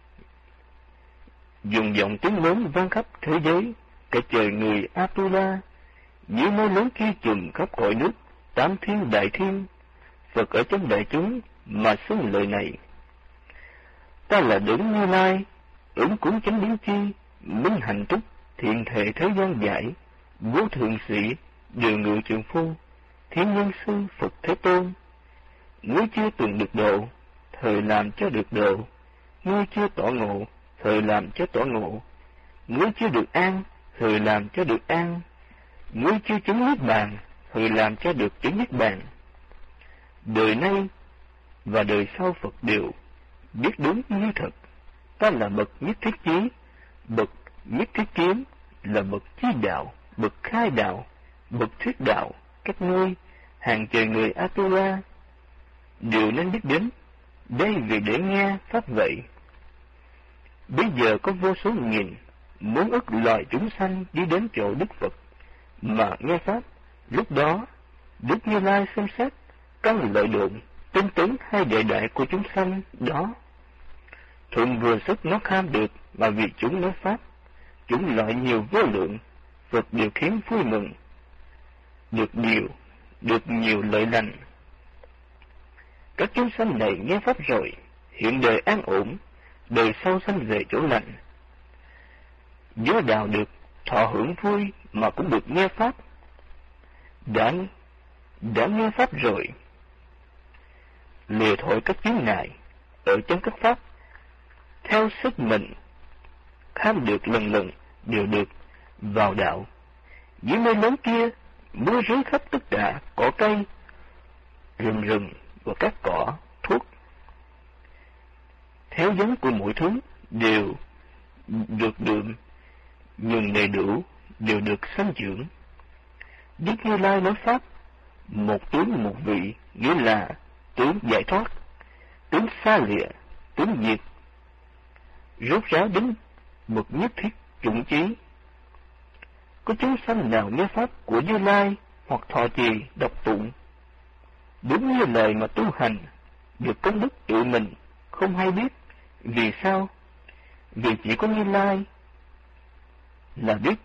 dùng giọng tiếng lớn vang khắp thế giới, cả trời người Atula, như mây lớn kia trùm khắp cõi nước, tám thiên đại thiên. Phật ở trong đại chúng mà xưng lời này: ta là Đấng Như Lai, ứng cúng chánh biến chi, minh hạnh túc, thiện thể thế gian giải, vô thượng sĩ, điều ngự trường phu, thiên nhân sư Phật Thế Tôn. Ngươi chưa từng được độ, thời làm cho được độ. Ngươi chưa tỏ ngộ, thời làm cho tỏ ngộ. Ngươi chưa được an, thời làm cho được an. Ngươi chưa chứng niết bàn, thời làm cho được chứng niết bàn. Đời nay và đời sau Phật đều biết đúng như thật. Ta là bậc nhất thiết chí, bậc nhất thiết kiến, là bậc chi đạo, bậc khai đạo, bậc thuyết đạo, các ngươi hàng trời người Atula đều nên biết đến. Đây vì để nghe pháp vậy. Bây giờ có vô số nghìn muốn ức loài chúng sanh đi đến chỗ Đức Phật mà nghe pháp. Lúc đó Đức Như Lai xem xét căn lợi độn tinh tấn hay đại đại của chúng sanh đó, thuận vừa sức nó kham được, mà vì chúng nói pháp, chúng loại nhiều vô lượng, Phật đều khiến vui mừng, được nhiều, được nhiều lợi lành. Các chúng sanh này nghe pháp rồi, hiện đời an ổn, đời sau sanh về chỗ lành. Giới đạo được thọ hưởng vui mà cũng được nghe pháp. Đã, đã nghe pháp rồi, lìa thổi các chướng ngại ở trong các pháp, theo sức mình kham được lần lần đều được vào đạo. Dưới mây lớn kia, mưa rơi khắp tất cả cỏ cây, rừng rừng và các cỏ thuốc, theo giống của mỗi thứ đều được đượm, nhưng đầy đủ đều được sanh trưởng. Đức Như Lai nói pháp, một tướng một vị, nghĩa là tướng giải thoát, tướng xa lìa, tướng diệt, rốt ráo đến bậc nhất thiết chủng chí. Có chúng sanh nào nghe pháp của Như Lai hoặc thọ trì đọc tụng đúng như lời mà tu hành, được công đức tự mình không hay biết. Vì sao? Vì chỉ có Như Lai là biết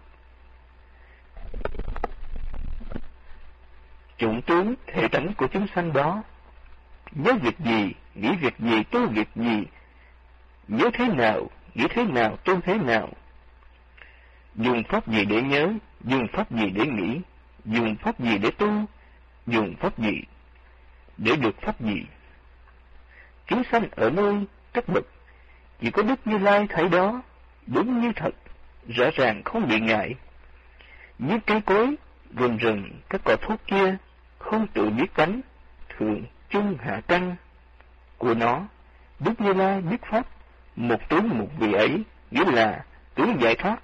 chủng tướng thể tánh của chúng sanh đó. Nhớ việc gì, nghĩ việc gì, tu việc gì, nhớ thế nào, nghĩ thế nào, tu thế nào, dùng pháp gì để nhớ, dùng pháp gì để nghĩ, dùng pháp gì để tu, dùng pháp gì để được pháp gì. Chúng sanh ở nơi các bậc chỉ có Đức Như Lai thấy đó đúng như thật, rõ ràng không bị ngại. Như cây cối, rừng rừng, các cỏ thuốc kia không tự biết cánh, thượng, trung, hạ căn của nó. Đức Như Lai biết pháp, một tướng một vị ấy, nghĩa là tướng giải thoát,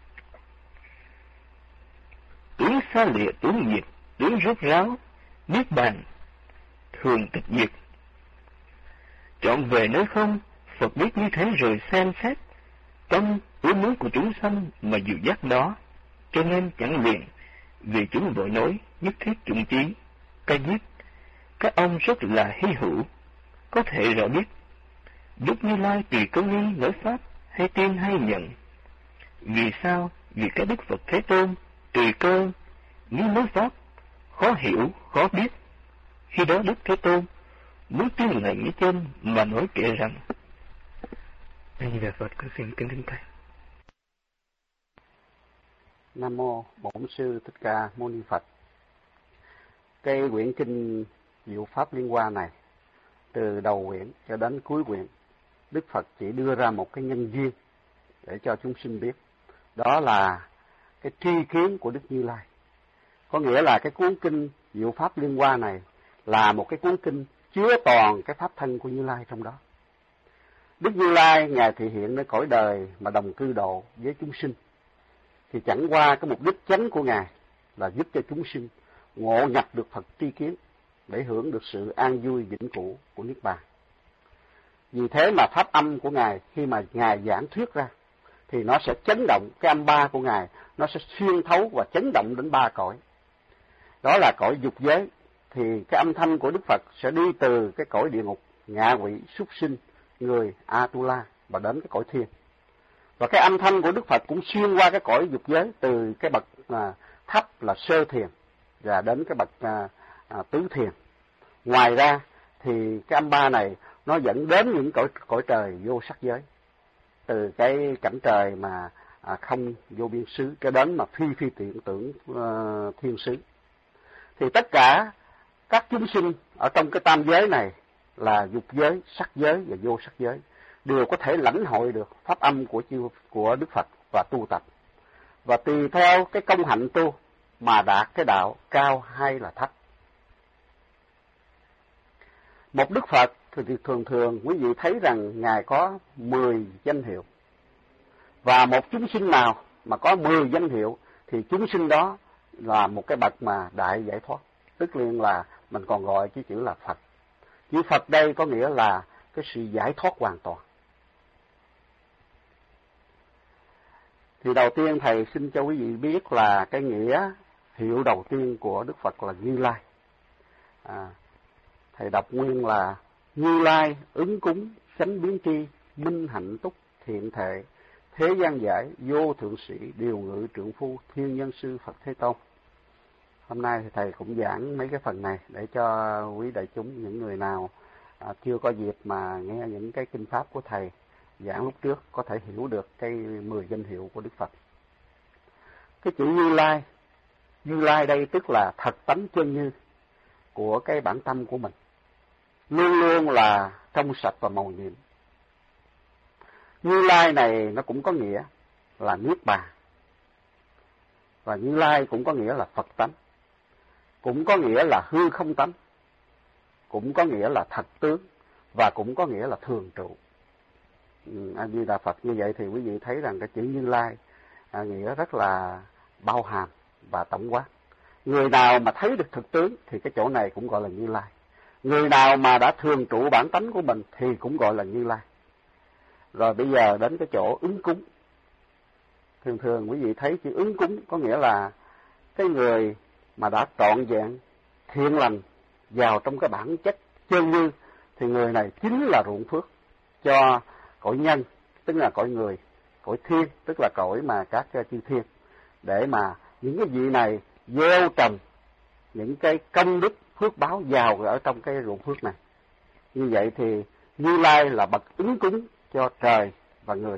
tướng xa lìa, tướng diệt, tướng rốt ráo, niết bàn, thường tịch diệt. Trọn về nơi không, Phật biết như thế rồi xem xét tâm ước muốn của chúng sanh mà dịu dắt đó, cho nên chẳng liền, vì chúng vội nói nhất thiết chủng chí, ca diếp. Các ông rất là hy hữu, có thể rõ biết Đức Như Lai tùy câu nghi nói pháp, hay tin hay nhận. Vì sao? Vì các Đức Phật Thế Tôn tùy cơ nghi nói pháp, khó hiểu, khó biết. Khi đó Đức Thế Tôn muốn tin lời như trên mà nói kể rằng: A Di Đà Phật, con xin kính thỉnh thầy. Nam mô Bổn Sư Thích Ca Mâu Ni Phật. Cái quyển kinh Diệu Pháp Liên Hoa này, từ đầu quyển cho đến cuối quyển, Đức Phật chỉ đưa ra một cái nhân duyên để cho chúng sinh biết. Đó là cái tri kiến của Đức Như Lai. Có nghĩa là cái cuốn kinh Diệu Pháp Liên Hoa này là một cái cuốn kinh chứa toàn cái pháp thân của Như Lai trong đó. Đức Như Lai Ngài thị hiện nơi cõi đời mà đồng cư độ với chúng sinh, thì chẳng qua cái mục đích chánh của Ngài là giúp cho chúng sinh ngộ nhập được Phật tri kiến để hưởng được sự an vui vĩnh cửu của Niết Bàn. Vì thế mà pháp âm của Ngài khi mà Ngài giảng thuyết ra thì nó sẽ chấn động, cái âm ba của Ngài nó sẽ xuyên thấu và chấn động đến ba cõi. Đó là cõi dục giới, thì cái âm thanh của Đức Phật sẽ đi từ cái cõi địa ngục, ngạ quỷ, súc sinh, người Atula và đến cái cõi thiên. Và cái âm thanh của Đức Phật cũng xuyên qua cái cõi dục giới, từ cái bậc à, thấp là sơ thiền và đến cái bậc à, à, tứ thiền. Ngoài ra thì cái âm ba này nó dẫn đến những cõi cõi trời vô sắc giới, từ cái cảnh trời mà à, không vô biên xứ cho đến mà phi phi tiện tưởng uh, thiên xứ. Thì tất cả các chúng sinh ở trong cái tam giới này là dục giới, sắc giới và vô sắc giới đều có thể lãnh hội được pháp âm của chư của Đức Phật và tu tập, và tùy theo cái công hạnh tu mà đạt cái đạo cao hay là thấp. Một Đức Phật thì thường thường quý vị thấy rằng Ngài có mười danh hiệu, và một chúng sinh nào mà có mười danh hiệu thì chúng sinh đó là một cái bậc mà đại giải thoát, tức là mình còn gọi cái chữ là Phật. Chữ Phật đây có nghĩa là cái sự giải thoát hoàn toàn. Thì đầu tiên thầy xin cho quý vị biết là cái nghĩa hiệu đầu tiên của Đức Phật là Như Lai. À, thầy đọc nguyên là: Như Lai ứng cúng chánh biến tri, minh hạnh túc thiện thệ, thế gian giải vô thượng sĩ, điều ngự trượng phu, thiên nhân sư Phật Thế Tôn. Hôm nay thì thầy cũng giảng mấy cái phần này để cho quý đại chúng, những người nào à, chưa có dịp mà nghe những cái kinh pháp của thầy giảng lúc trước có thể hiểu được cái mười danh hiệu của Đức Phật. Cái chữ Như Lai, Như Lai đây tức là thật tánh chân như của cái bản tâm của mình, luôn luôn là trong sạch và màu nhiệm. Như Lai này nó cũng có nghĩa là Niết Bàn, và Như Lai cũng có nghĩa là Phật tánh, cũng có nghĩa là hư không tánh, cũng có nghĩa là thật tướng, và cũng có nghĩa là thường trụ. A Di Đà Phật. Như vậy thì quý vị thấy rằng cái chữ Như Lai à, nghĩa rất là bao hàm và tổng quát. Người nào mà thấy được thực tướng thì cái chỗ này cũng gọi là Như Lai. Người nào mà đã thường trụ bản tánh của mình thì cũng gọi là Như Lai. Rồi bây giờ đến cái chỗ ứng cúng. Thường thường quý vị thấy chữ ứng cúng có nghĩa là cái người mà đã trọn vẹn thiện lành vào trong cái bản chất chân như, thì người này chính là ruộng phước cho cõi nhân, tức là cõi người, cõi thiên, tức là cõi mà các chư thiên, để mà những cái vị này gieo trồng những cái công đức phước báo vào ở trong cái ruộng phước này. Như vậy thì Như Lai là bậc ứng cúng cho trời và người.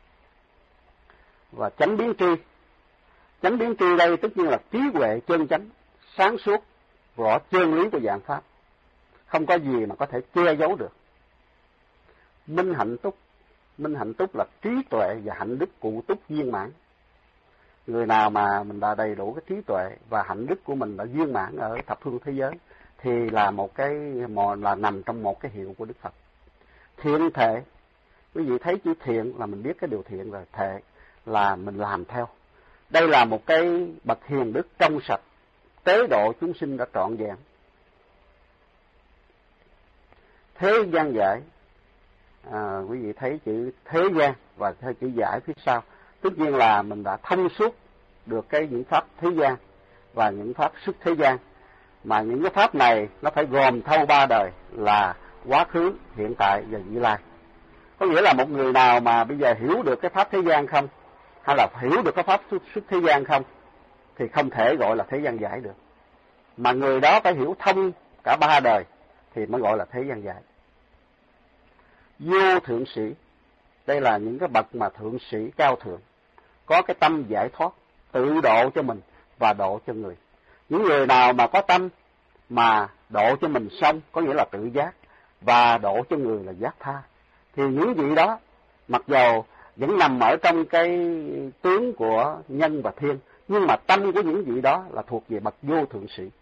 Và chánh biến tri, chánh biến tri đây tất nhiên là trí huệ chân chánh, sáng suốt, rõ chân lý của dạng pháp, không có gì mà có thể che giấu được. Minh hạnh túc, minh hạnh túc là trí tuệ và hạnh đức cụ túc viên mãn. Người nào mà mình đã đầy đủ cái trí tuệ và hạnh đức của mình đã viên mãn ở thập phương thế giới thì là một cái mò là nằm trong một cái hiệu của Đức Phật. Thiện thệ, quý vị thấy chữ thiện là mình biết cái điều thiện rồi, thệ là mình làm theo. Đây là một cái bậc hiền đức trong sạch, tế độ chúng sinh đã trọn vẹn. Thế gian giải, à, quý vị thấy chữ thế gian và theo chữ giải phía sau, tất nhiên là mình đã thông suốt được cái những pháp thế gian và những pháp xuất thế gian, mà những cái pháp này nó phải gồm thâu ba đời là quá khứ, hiện tại và vị lai. Có nghĩa là một người nào mà bây giờ hiểu được cái pháp thế gian không, hay là hiểu được cái pháp xuất thế gian không, thì không thể gọi là thế gian giải được. Mà người đó phải hiểu thông cả ba đời thì mới gọi là thế gian giải. Vô thượng sĩ, đây là những cái bậc mà thượng sĩ cao thượng, có cái tâm giải thoát, tự độ cho mình và độ cho người. Những người nào mà có tâm mà độ cho mình xong, có nghĩa là tự giác, và độ cho người là giác tha, thì những vị đó mặc dầu vẫn nằm ở trong cái tướng của nhân và thiên, nhưng mà tâm của những vị đó là thuộc về bậc vô thượng sĩ.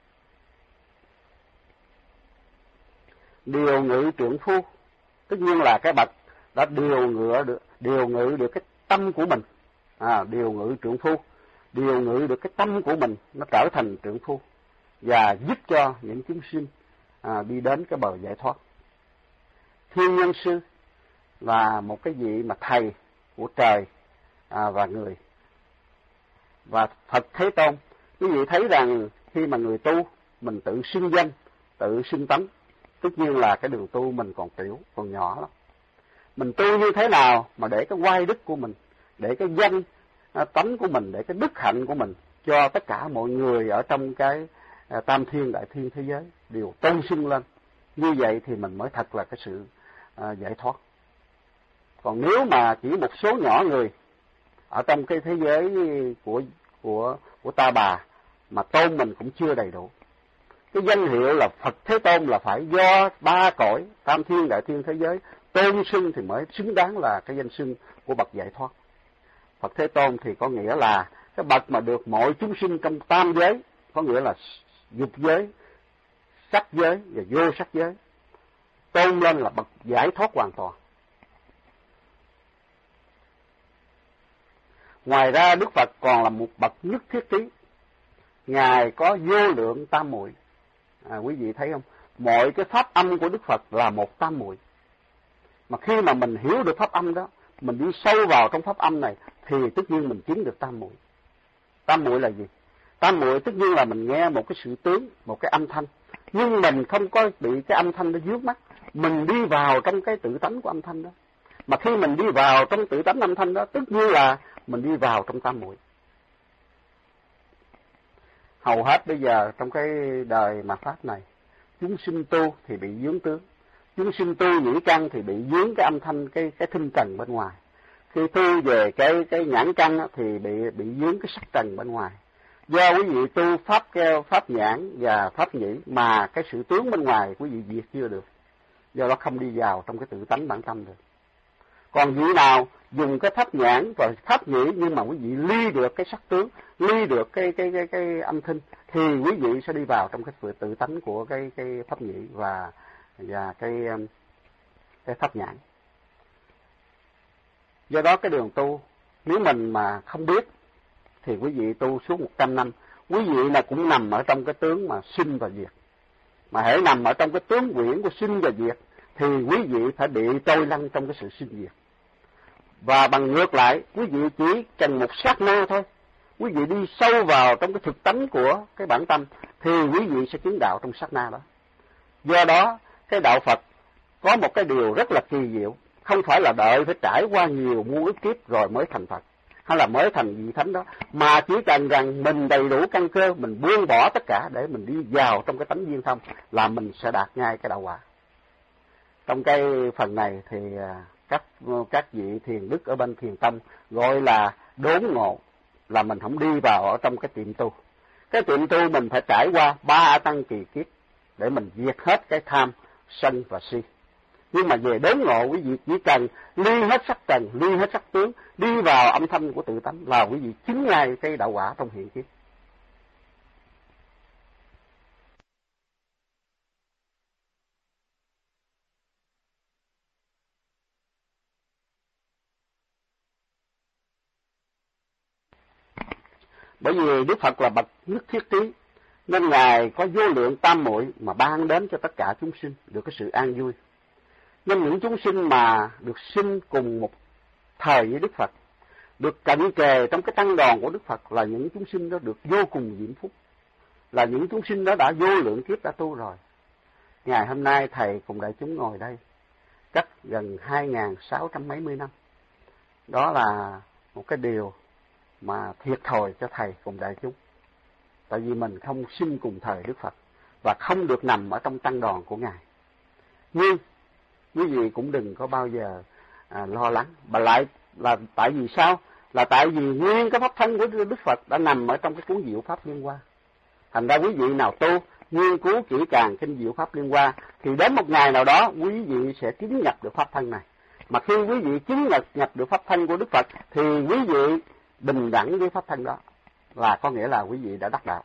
Điều ngự trượng phu, tất nhiên là cái bậc đã điều ngự được, điều ngự được cái tâm của mình, à, điều ngự trượng phu, điều ngự được cái tâm của mình, nó trở thành trượng phu và giúp cho những chúng sinh à, đi đến cái bờ giải thoát. Thiên nhân sư là một cái vị mà thầy của trời à, và người. Và Phật Thế Tôn, quý vị thấy rằng khi mà người tu mình tự xưng danh, tự xưng tánh. Tất nhiên là cái đường tu mình còn tiểu, còn nhỏ lắm. Mình tu như thế nào mà để cái oai đức của mình, để cái danh tánh của mình, để cái đức hạnh của mình cho tất cả mọi người ở trong cái tam thiên đại thiên thế giới đều tôn xưng lên. Như vậy thì mình mới thật là cái sự à, giải thoát. Còn nếu mà chỉ một số nhỏ người ở trong cái thế giới của của của ta bà mà tôn mình cũng chưa đầy đủ. Cái danh hiệu là Phật Thế Tôn là phải do ba cõi tam thiên đại thiên thế giới tôn xưng thì mới xứng đáng là cái danh xưng của bậc giải thoát. Phật Thế Tôn thì có nghĩa là cái bậc mà được mọi chúng sinh trong tam giới, có nghĩa là dục giới, sắc giới và vô sắc giới, tôn lên là bậc giải thoát hoàn toàn. Ngoài ra Đức Phật còn là một bậc nhất thiết trí. Ngài có vô lượng tam muội. À, quý vị thấy không? Mọi cái pháp âm của Đức Phật là một tam muội. Mà khi mà mình hiểu được pháp âm đó, mình đi sâu vào trong pháp âm này thì tất nhiên mình chứng được tam muội. Tam muội là gì? Tam muội tất nhiên là mình nghe một cái sự tướng, một cái âm thanh, nhưng mình không có bị cái âm thanh đó dướng mắt, mình đi vào trong cái tự tánh của âm thanh đó. Mà khi mình đi vào trong tự tánh âm thanh đó, tất nhiên là mình đi vào trong tam muội. Hầu hết bây giờ trong cái đời mà pháp này, chúng sinh tu thì bị dướng tướng, chúng sinh tu nhĩ căn thì bị dướng cái âm thanh, cái cái thinh trần bên ngoài. Khi tu về cái cái nhãn căn thì bị bị dướng cái sắc trần bên ngoài. Do quý vị tu pháp keo, pháp nhãn và pháp nhĩ mà cái sự tướng bên ngoài quý vị diệt chưa được, do đó không đi vào trong cái tự tánh bản tâm được. Còn vị nào dùng cái pháp nhãn và pháp nhĩ nhưng mà quý vị ly được cái sắc tướng, ly được cái cái cái cái âm thanh thì quý vị sẽ đi vào trong cái tự tánh của cái cái pháp nhĩ và và cái cái pháp nhãn. Do đó cái đường tu nếu mình mà không biết thì quý vị tu suốt một trăm năm, quý vị là cũng nằm ở trong cái tướng mà sinh và diệt. Mà hễ nằm ở trong cái tướng quyển của sinh và diệt thì quý vị phải bị trôi lăn trong cái sự sinh diệt. Và bằng ngược lại, quý vị chỉ cần một sát na thôi, quý vị đi sâu vào trong cái thực tánh của cái bản tâm thì quý vị sẽ chứng đạo trong sát na đó. Do đó cái đạo Phật có một cái điều rất là kỳ diệu, không phải là đợi phải trải qua nhiều muôn ức kiếp rồi mới thành Phật hay là mới thành vị thánh đó, mà chỉ cần rằng mình đầy đủ căn cơ, mình buông bỏ tất cả để mình đi vào trong cái tánh viên thông là mình sẽ đạt ngay cái đạo quả. Trong cái phần này thì các các vị thiền đức ở bên thiền tông gọi là đốn ngộ, là mình không đi vào ở trong cái tiệm tu. Cái tiệm tu mình phải trải qua ba tăng kỳ kiếp để mình diệt hết cái tham, sân và si. Nhưng mà về đốn ngộ, quý vị chỉ cần ly hết sắc trần, ly hết sắc tướng, đi vào âm thanh của tự tánh là quý vị chứng ngay cái đạo quả trong hiện kiếp. Bởi vì Đức Phật là bậc nhất thiết trí, nên Ngài có vô lượng tam muội mà ban đến cho tất cả chúng sinh được cái sự an vui. Nên những chúng sinh mà được sinh cùng một thời với Đức Phật, được cận kề trong cái tăng đoàn của Đức Phật là những chúng sinh đó được vô cùng diễm phúc, là những chúng sinh đó đã vô lượng kiếp đã tu rồi. Ngày hôm nay Thầy cùng đại chúng ngồi đây, cách gần hai nghìn sáu trăm mấy mươi năm. Đó là một cái điều mà thiệt thòi cho Thầy cùng đại chúng. Tại vì mình không sinh cùng thời Đức Phật và không được nằm ở trong tăng đoàn của Ngài. Nhưng quý vị cũng đừng có bao giờ à, lo lắng. Và lại là tại vì sao? Là tại vì nguyên cái pháp thân của Đức Phật đã nằm ở trong cái cuốn Diệu Pháp Liên Hoa. Thành ra quý vị nào tu nghiên cứu kỹ càng kinh Diệu Pháp Liên Hoa thì đến một ngày nào đó quý vị sẽ chứng nhập được pháp thân này. Mà khi quý vị chứng nhập, nhập được pháp thân của Đức Phật thì quý vị bình đẳng với pháp thân đó, là có nghĩa là quý vị đã đắc đạo.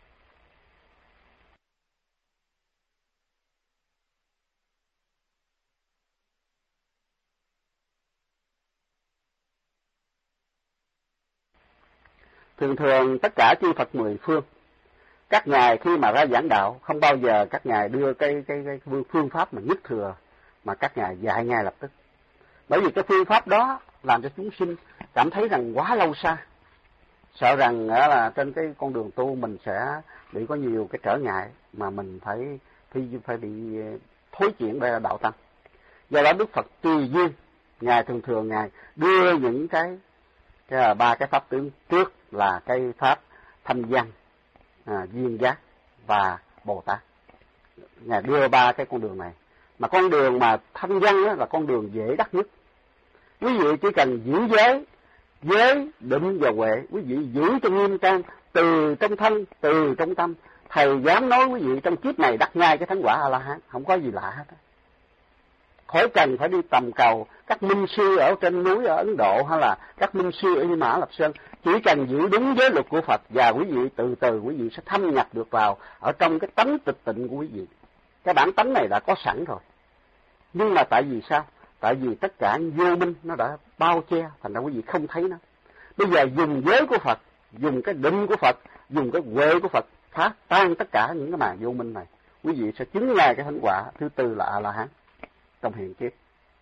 Thường thường tất cả chư Phật mười phương, các ngài khi mà ra giảng đạo không bao giờ các ngài đưa cái cái cái phương pháp mà nhất thừa mà các ngài dạy ngay lập tức. Bởi vì cái phương pháp đó làm cho chúng sinh cảm thấy rằng quá lâu xa, sợ rằng là trên cái con đường tu mình sẽ bị có nhiều cái trở ngại mà mình phải phải, phải bị thối chuyển đây là đạo tăng. Do đó Đức Phật tùy duyên, ngài thường thường ngài đưa những cái, cái là ba cái pháp tướng trước là cái pháp thanh văn, à, duyên giác và Bồ Tát. Ngài đưa ba cái con đường này, mà con đường mà thanh văn đó là con đường dễ đắc nhất. Quý vị chỉ cần giữ giới, giới định và huệ, quý vị giữ cho nghiêm trang, từ trong thân, từ trong tâm, thầy dám nói quý vị trong kiếp này đắc ngay cái thánh quả A La Hán, không có gì lạ hết. Khỏi cần phải đi tầm cầu các minh sư ở trên núi ở Ấn Độ hay là các minh sư ở Hy Mã Lạp Sơn, chỉ cần giữ đúng giới luật của Phật và quý vị từ từ quý vị sẽ thâm nhập được vào ở trong cái tánh tịch tịnh của quý vị. Cái bản tánh này đã có sẵn rồi. Nhưng mà tại vì sao? Tại vì tất cả vô minh nó đã bao che, thành ra quý vị không thấy nó. Bây giờ dùng giới của Phật, dùng cái định của Phật, dùng cái huệ của Phật phá tan tất cả những cái màn vô minh này, quý vị sẽ chứng ngay cái thánh quả thứ tư là A La Hán trong hiện kiếp.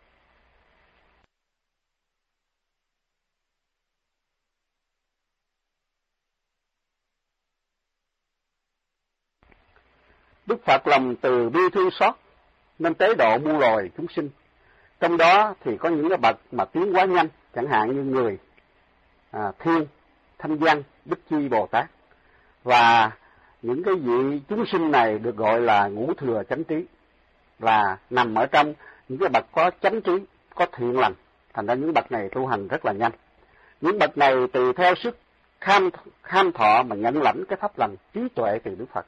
Đức Phật lòng từ bi thương xót nên tế độ muôn loài chúng sinh. Trong đó thì có những cái bậc mà tiến quá nhanh, chẳng hạn như người, à, thiên, thanh văn, Bích Chi Bồ Tát. Và những cái vị chúng sinh này được gọi là ngũ thừa chánh trí, là nằm ở trong những cái bậc có chánh trí, có thiện lành. Thành ra những bậc này tu hành rất là nhanh. Những bậc này tùy theo sức kham, kham thọ mà nhận lãnh cái pháp lành trí tuệ từ Đức Phật.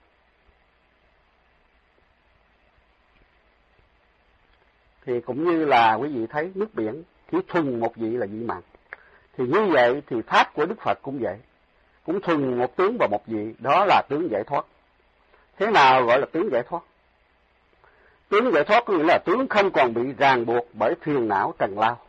Thì cũng như là quý vị thấy nước biển chỉ thuần một vị là vị mặn. Thì như vậy thì pháp của Đức Phật cũng vậy. Cũng thuần một tướng và một vị, đó là tướng giải thoát. Thế nào gọi là tướng giải thoát? Tướng giải thoát có nghĩa là tướng không còn bị ràng buộc bởi phiền não trần lao.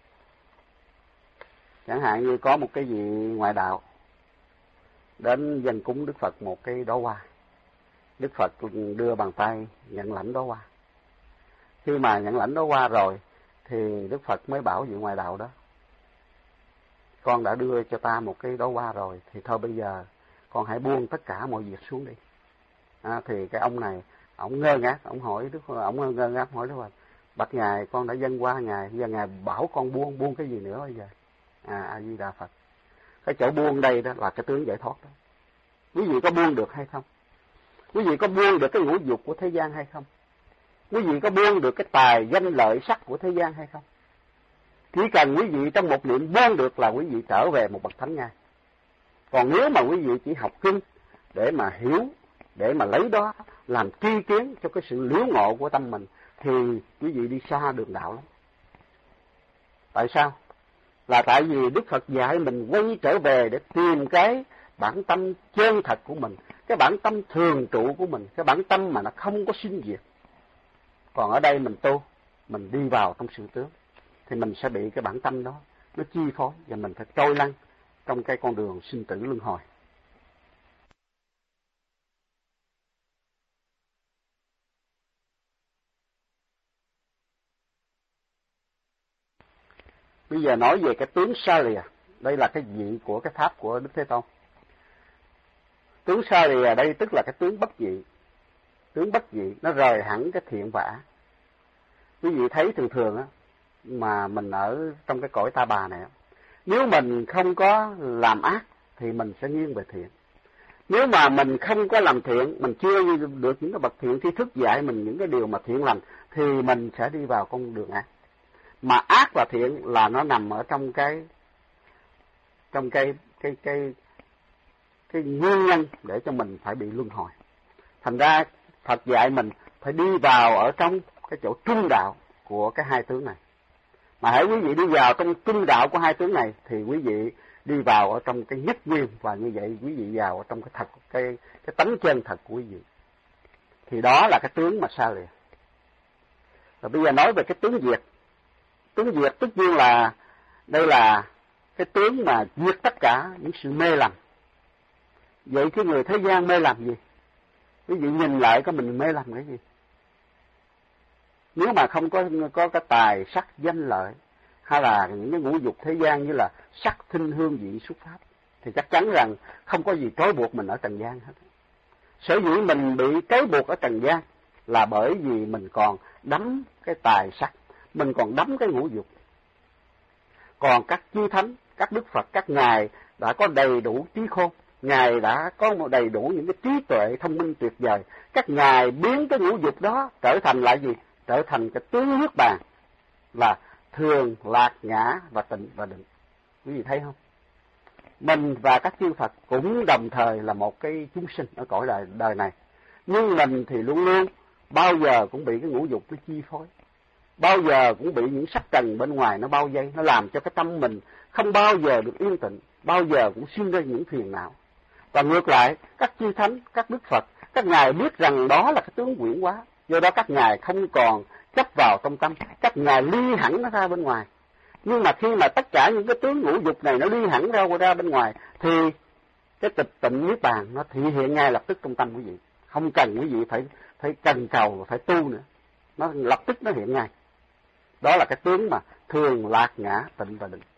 Chẳng hạn như có một cái vị ngoại đạo đến dâng cúng Đức Phật một cái đóa hoa. Đức Phật đưa bàn tay nhận lãnh đóa hoa. Khi mà nhận lãnh đóa hoa rồi thì Đức Phật mới bảo vị ngoại đạo đó: con đã đưa cho ta một cái đóa hoa rồi, thì thôi bây giờ con hãy buông tất cả mọi việc xuống đi. À, thì cái ông này, ông ngơ ngác, ông hỏi Đức Phật, ông ngơ ngác hỏi Đức Phật: bạch ngài, con đã dâng qua ngài, giờ ngài bảo con buông, buông cái gì nữa bây giờ? À, A Di Đà Phật. Cái chỗ buông đây đó là cái tướng giải thoát đó. Quý vị có buông được hay không? Quý vị có buông được cái ngũ dục của thế gian hay không? Quý vị có buông được cái tài danh lợi sắc của thế gian hay không? Chỉ cần quý vị trong một niệm buông được là quý vị trở về một bậc thánh ngay. Còn nếu mà quý vị chỉ học kinh để mà hiểu, để mà lấy đó làm tri kiến cho cái sự liễu ngộ của tâm mình, thì quý vị đi xa đường đạo lắm. Tại sao? Là tại vì Đức Phật dạy mình quay trở về để tìm cái bản tâm chân thật của mình, cái bản tâm thường trụ của mình, cái bản tâm mà nó không có sinh diệt. Còn ở đây mình tu, mình đi vào trong sự tướng, thì mình sẽ bị cái bản tâm đó nó chi phối, và mình phải trôi lăn trong cái con đường sinh tử luân hồi. Bây giờ nói về cái tướng Sa Lìa, đây là cái vị của cái pháp của Đức Thế Tôn. Tướng Sa Lìa đây tức là cái tướng bất dị. Tướng bất dị nó rời hẳn cái thiện và ác. Quý vị thấy thường thường á, mà mình ở trong cái cõi ta bà này, nếu mình không có làm ác thì mình sẽ nghiêng về thiện. Nếu mà mình không có làm thiện, mình chưa được những cái bậc thiện tri thức dạy mình những cái điều mà thiện lành, thì mình sẽ đi vào con đường ác. Mà ác và thiện là nó nằm ở trong cái trong cái cái cái cái nguyên nhân để cho mình phải bị luân hồi. Thành ra Phật dạy mình phải đi vào ở trong cái chỗ trung đạo của cái hai tướng này. Mà hãy quý vị đi vào trong trung đạo của hai tướng này thì quý vị đi vào ở trong cái nhất nguyên, và như vậy quý vị vào ở trong cái thật cái cái tánh chân thật của quý vị. Thì đó là cái tướng mà Sa Lìa. Rồi bây giờ nói về cái tướng diệt. Tướng diệt tất nhiên là đây là cái tướng mà diệt tất cả những sự mê lầm. Vậy cái người thế gian mê lầm gì? Quý vị nhìn lại có mình mê lầm cái gì? Nếu mà không có có cái tài sắc danh lợi, hay là những cái ngũ dục thế gian như là sắc thinh hương vị xuất pháp, thì chắc chắn rằng không có gì trói buộc mình ở trần gian hết. Sở dĩ mình bị trói buộc ở trần gian là bởi vì mình còn đắm cái tài sắc, mình còn đắm cái ngũ dục. Còn các chư thánh, các đức Phật, các ngài đã có đầy đủ trí khôn, ngài đã có một đầy đủ những cái trí tuệ thông minh tuyệt vời. Các ngài biến cái ngũ dục đó trở thành lại gì? Trở thành cái tướng niết bàn là thường, lạc, ngã và tịnh và định. Quý vị thấy không? Mình và các chư Phật cũng đồng thời là một cái chúng sinh ở cõi đời, đời này. Nhưng mình thì luôn luôn bao giờ cũng bị cái ngũ dục nó chi phối. Bao giờ cũng bị những sắc trần bên ngoài nó bao vây, nó làm cho cái tâm mình không bao giờ được yên tĩnh, bao giờ cũng sinh ra những phiền não. Và ngược lại, các chư thánh, các đức Phật, các ngài biết rằng đó là cái tướng quyển hóa, do đó các ngài không còn chấp vào trong tâm, các ngài ly hẳn nó ra bên ngoài. Nhưng mà khi mà tất cả những cái tướng ngũ dục này nó ly hẳn ra ra bên ngoài, thì cái tịch tịnh niết bàn nó thể hiện ngay lập tức trong tâm quý vị, không cần quý vị phải phải cần cầu, phải tu nữa, nó lập tức nó hiện ngay. Đó là cái tướng mà thường, lạc, ngã, tịnh và định.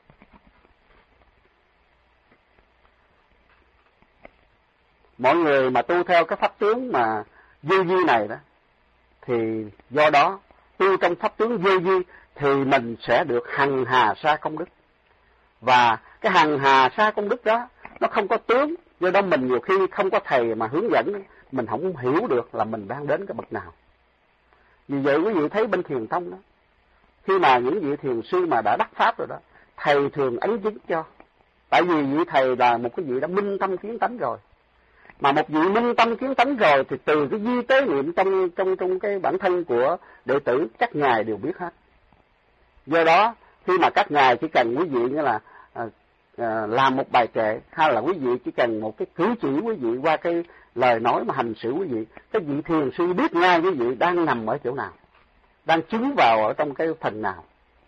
Mọi người mà tu theo cái pháp tướng mà vô vi này đó, thì do đó tu trong pháp tướng vô vi thì mình sẽ được hằng hà sa công đức. Và cái hằng hà sa công đức đó nó không có tướng, do đó mình nhiều khi không có thầy mà hướng dẫn, mình không hiểu được là mình đang đến cái bậc nào. Vì vậy quý vị thấy bên thiền tông đó, khi mà những vị thiền sư mà đã đắc pháp rồi đó, thầy thường ấn chứng cho. Tại vì vị thầy là một cái vị đã minh tâm kiến tánh rồi. Mà một vị minh tâm kiến tánh rồi thì từ cái di tế niệm trong trong trong cái bản thân của đệ tử, các ngài đều biết hết. Do đó khi mà các ngài chỉ cần quý vị như là à, à, làm một bài kệ, hay là quý vị chỉ cần một cái cử chỉ quý vị qua cái lời nói mà hành xử quý vị, cái vị thiền sư biết ngay quý vị đang nằm ở chỗ nào, đang chứng vào ở trong cái phần nào.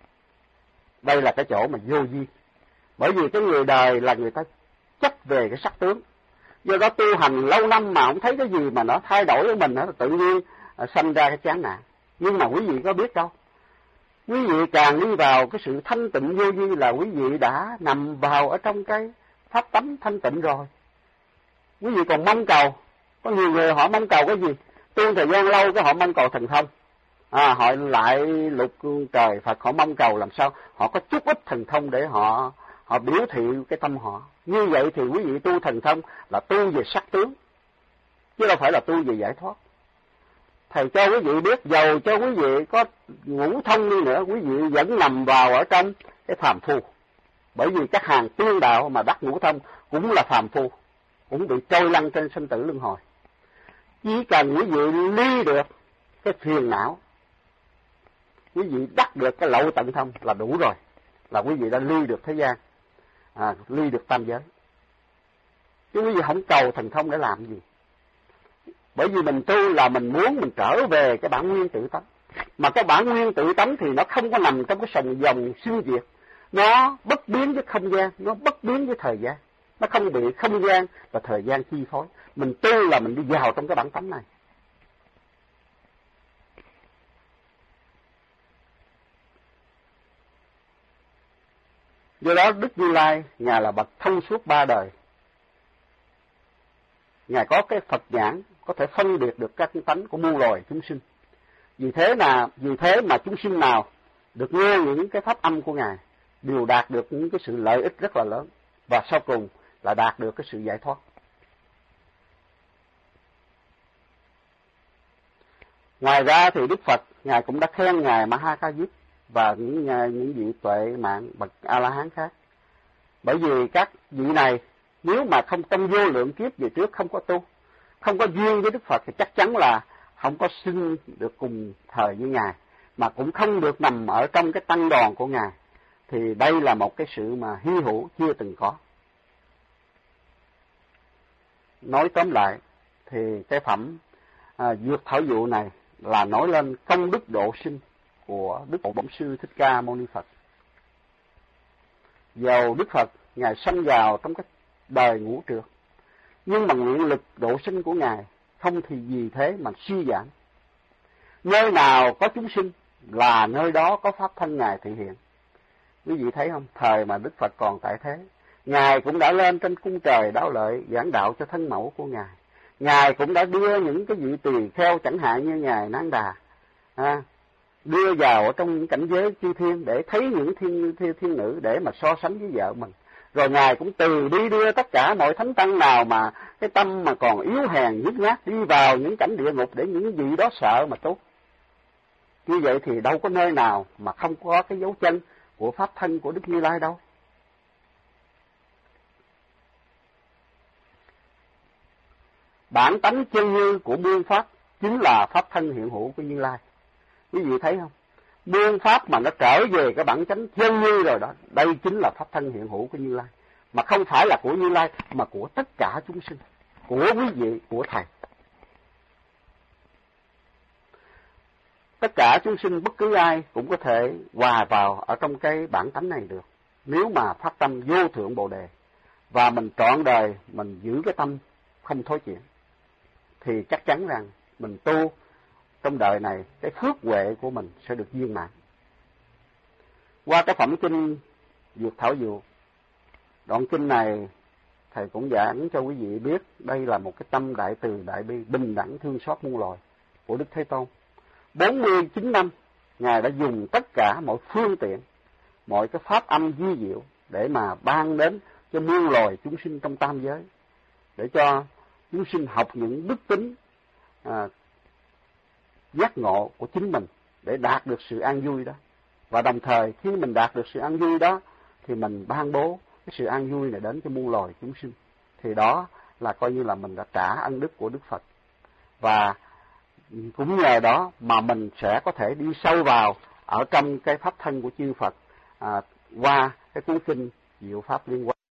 Đây là cái chỗ mà vô vi. Bởi vì cái người đời là người ta chấp về cái sắc tướng, do đó tu hành lâu năm mà không thấy cái gì mà nó thay đổi với mình, nó tự nhiên à, sanh ra cái chán nản. Nhưng mà quý vị có biết đâu, quý vị càng đi vào cái sự thanh tịnh vô vi là quý vị đã nằm vào ở trong cái pháp tánh thanh tịnh rồi. Quý vị còn mong cầu, có nhiều người họ mong cầu cái gì? Tu thời gian lâu cái họ mong cầu thần thông. À, họ lại lục trời Phật, họ mong cầu làm sao họ có chút ít thần thông để họ họ biểu thị cái tâm họ. Như vậy thì quý vị tu thần thông là tu về sắc tướng, chứ đâu phải là tu về giải thoát. Thầy cho quý vị biết, dầu cho quý vị có ngũ thông đi nữa, quý vị vẫn nằm vào ở trong cái phàm phu. Bởi vì các hàng tiên đạo mà đắc ngũ thông cũng là phàm phu, cũng bị trôi lăn trên sinh tử luân hồi. Chỉ cần quý vị ly được cái phiền não, quý vị đắc được cái lậu tận thông là đủ rồi, là quý vị đã ly được thế gian, à, ly được tam giới. Chứ quý vị không cầu thần thông để làm gì. Bởi vì mình tu là mình muốn mình trở về cái bản nguyên tự tánh. Mà cái bản nguyên tự tánh thì nó không có nằm trong cái sòng dòng sinh diệt. Nó bất biến với không gian, nó bất biến với thời gian. Nó không bị không gian và thời gian chi phối. Mình tu là mình đi vào trong cái bản tánh này. Do đó Đức Như Lai, Ngài là bậc thông suốt ba đời. Ngài có cái Phật nhãn, có thể phân biệt được các tánh của muôn loài chúng sinh. Vì thế là vì thế mà chúng sinh nào được nghe những cái pháp âm của Ngài đều đạt được những cái sự lợi ích rất là lớn, và sau cùng là đạt được cái sự giải thoát. Ngoài ra thì Đức Phật Ngài cũng đã khen Ngài Ma Ha Ca Diếp và những những vị tuệ mạng bậc A La Hán khác. Bởi vì các vị này nếu mà không trong vô lượng kiếp về trước không có tu, không có duyên với Đức Phật thì chắc chắn là không có sinh được cùng thời với Ngài, mà cũng không được nằm ở trong cái tăng đoàn của Ngài. Thì đây là một cái sự mà hy hữu chưa từng có. Nói tóm lại thì cái phẩm à, Dược Thảo Dụ này là nói lên công đức độ sinh của Đức Bổn Sư Thích Ca Mâu Ni Phật. Dầu Đức Phật Ngài sanh vào trong cái đời ngũ trược, nhưng mà nguyện lực độ sinh của Ngài không thì vì thế mà suy giảm. Nơi nào có chúng sinh là nơi đó có pháp thân Ngài thể hiện. Quý vị thấy không? Thời mà Đức Phật còn tại thế, Ngài cũng đã lên trên cung trời Đáo Lợi giảng đạo cho thân mẫu của Ngài. Ngài cũng đã đưa những cái vị tỳ kheo chẳng hạn như Ngài Nán Đà, à, đưa vào ở trong những cảnh giới chư thiên để thấy những thiên, thiên, thiên nữ để mà so sánh với vợ mình. Rồi Ngài cũng từ đi đưa tất cả mọi thánh tăng nào mà cái tâm mà còn yếu hèn nhút nhát đi vào những cảnh địa ngục để những vị đó sợ mà trốn. Như vậy thì đâu có nơi nào mà không có cái dấu chân của pháp thân của Đức Như Lai đâu. Bản tánh chân như của muôn pháp chính là pháp thân hiện hữu của Như Lai. Quý vị thấy không? Muôn pháp mà nó trở về cái bản tánh chân như rồi đó, đây chính là pháp thân hiện hữu của Như Lai. Mà không phải là của Như Lai, mà của tất cả chúng sinh, của quý vị, của Thầy. Tất cả chúng sinh bất cứ ai cũng có thể hòa vào ở trong cái bản tánh này được. Nếu mà phát tâm vô thượng Bồ Đề, và mình trọn đời mình giữ cái tâm không thối chuyển, thì chắc chắn rằng mình tu trong đời này, cái phước huệ của mình sẽ được viên mãn. Qua cái phẩm kinh Dược Thảo Dược, đoạn kinh này Thầy cũng giảng cho quý vị biết đây là một cái tâm đại từ đại bi, bình đẳng thương xót muôn loài của Đức Thế Tôn. bốn mươi chín năm, Ngài đã dùng tất cả mọi phương tiện, mọi cái pháp âm di diệu để mà ban đến cho muôn loài chúng sinh trong tam giới, để cho chúng sinh học những đức tính à, giác ngộ của chính mình để đạt được sự an vui đó. Và đồng thời khi mình đạt được sự an vui đó thì mình ban bố cái sự an vui này đến cho muôn loài chúng sinh. Thì đó là coi như là mình đã trả ân đức của Đức Phật. Và cũng nhờ đó mà mình sẽ có thể đi sâu vào ở trong cái pháp thân của chư Phật à, qua cái cuốn kinh Diệu Pháp Liên Quan.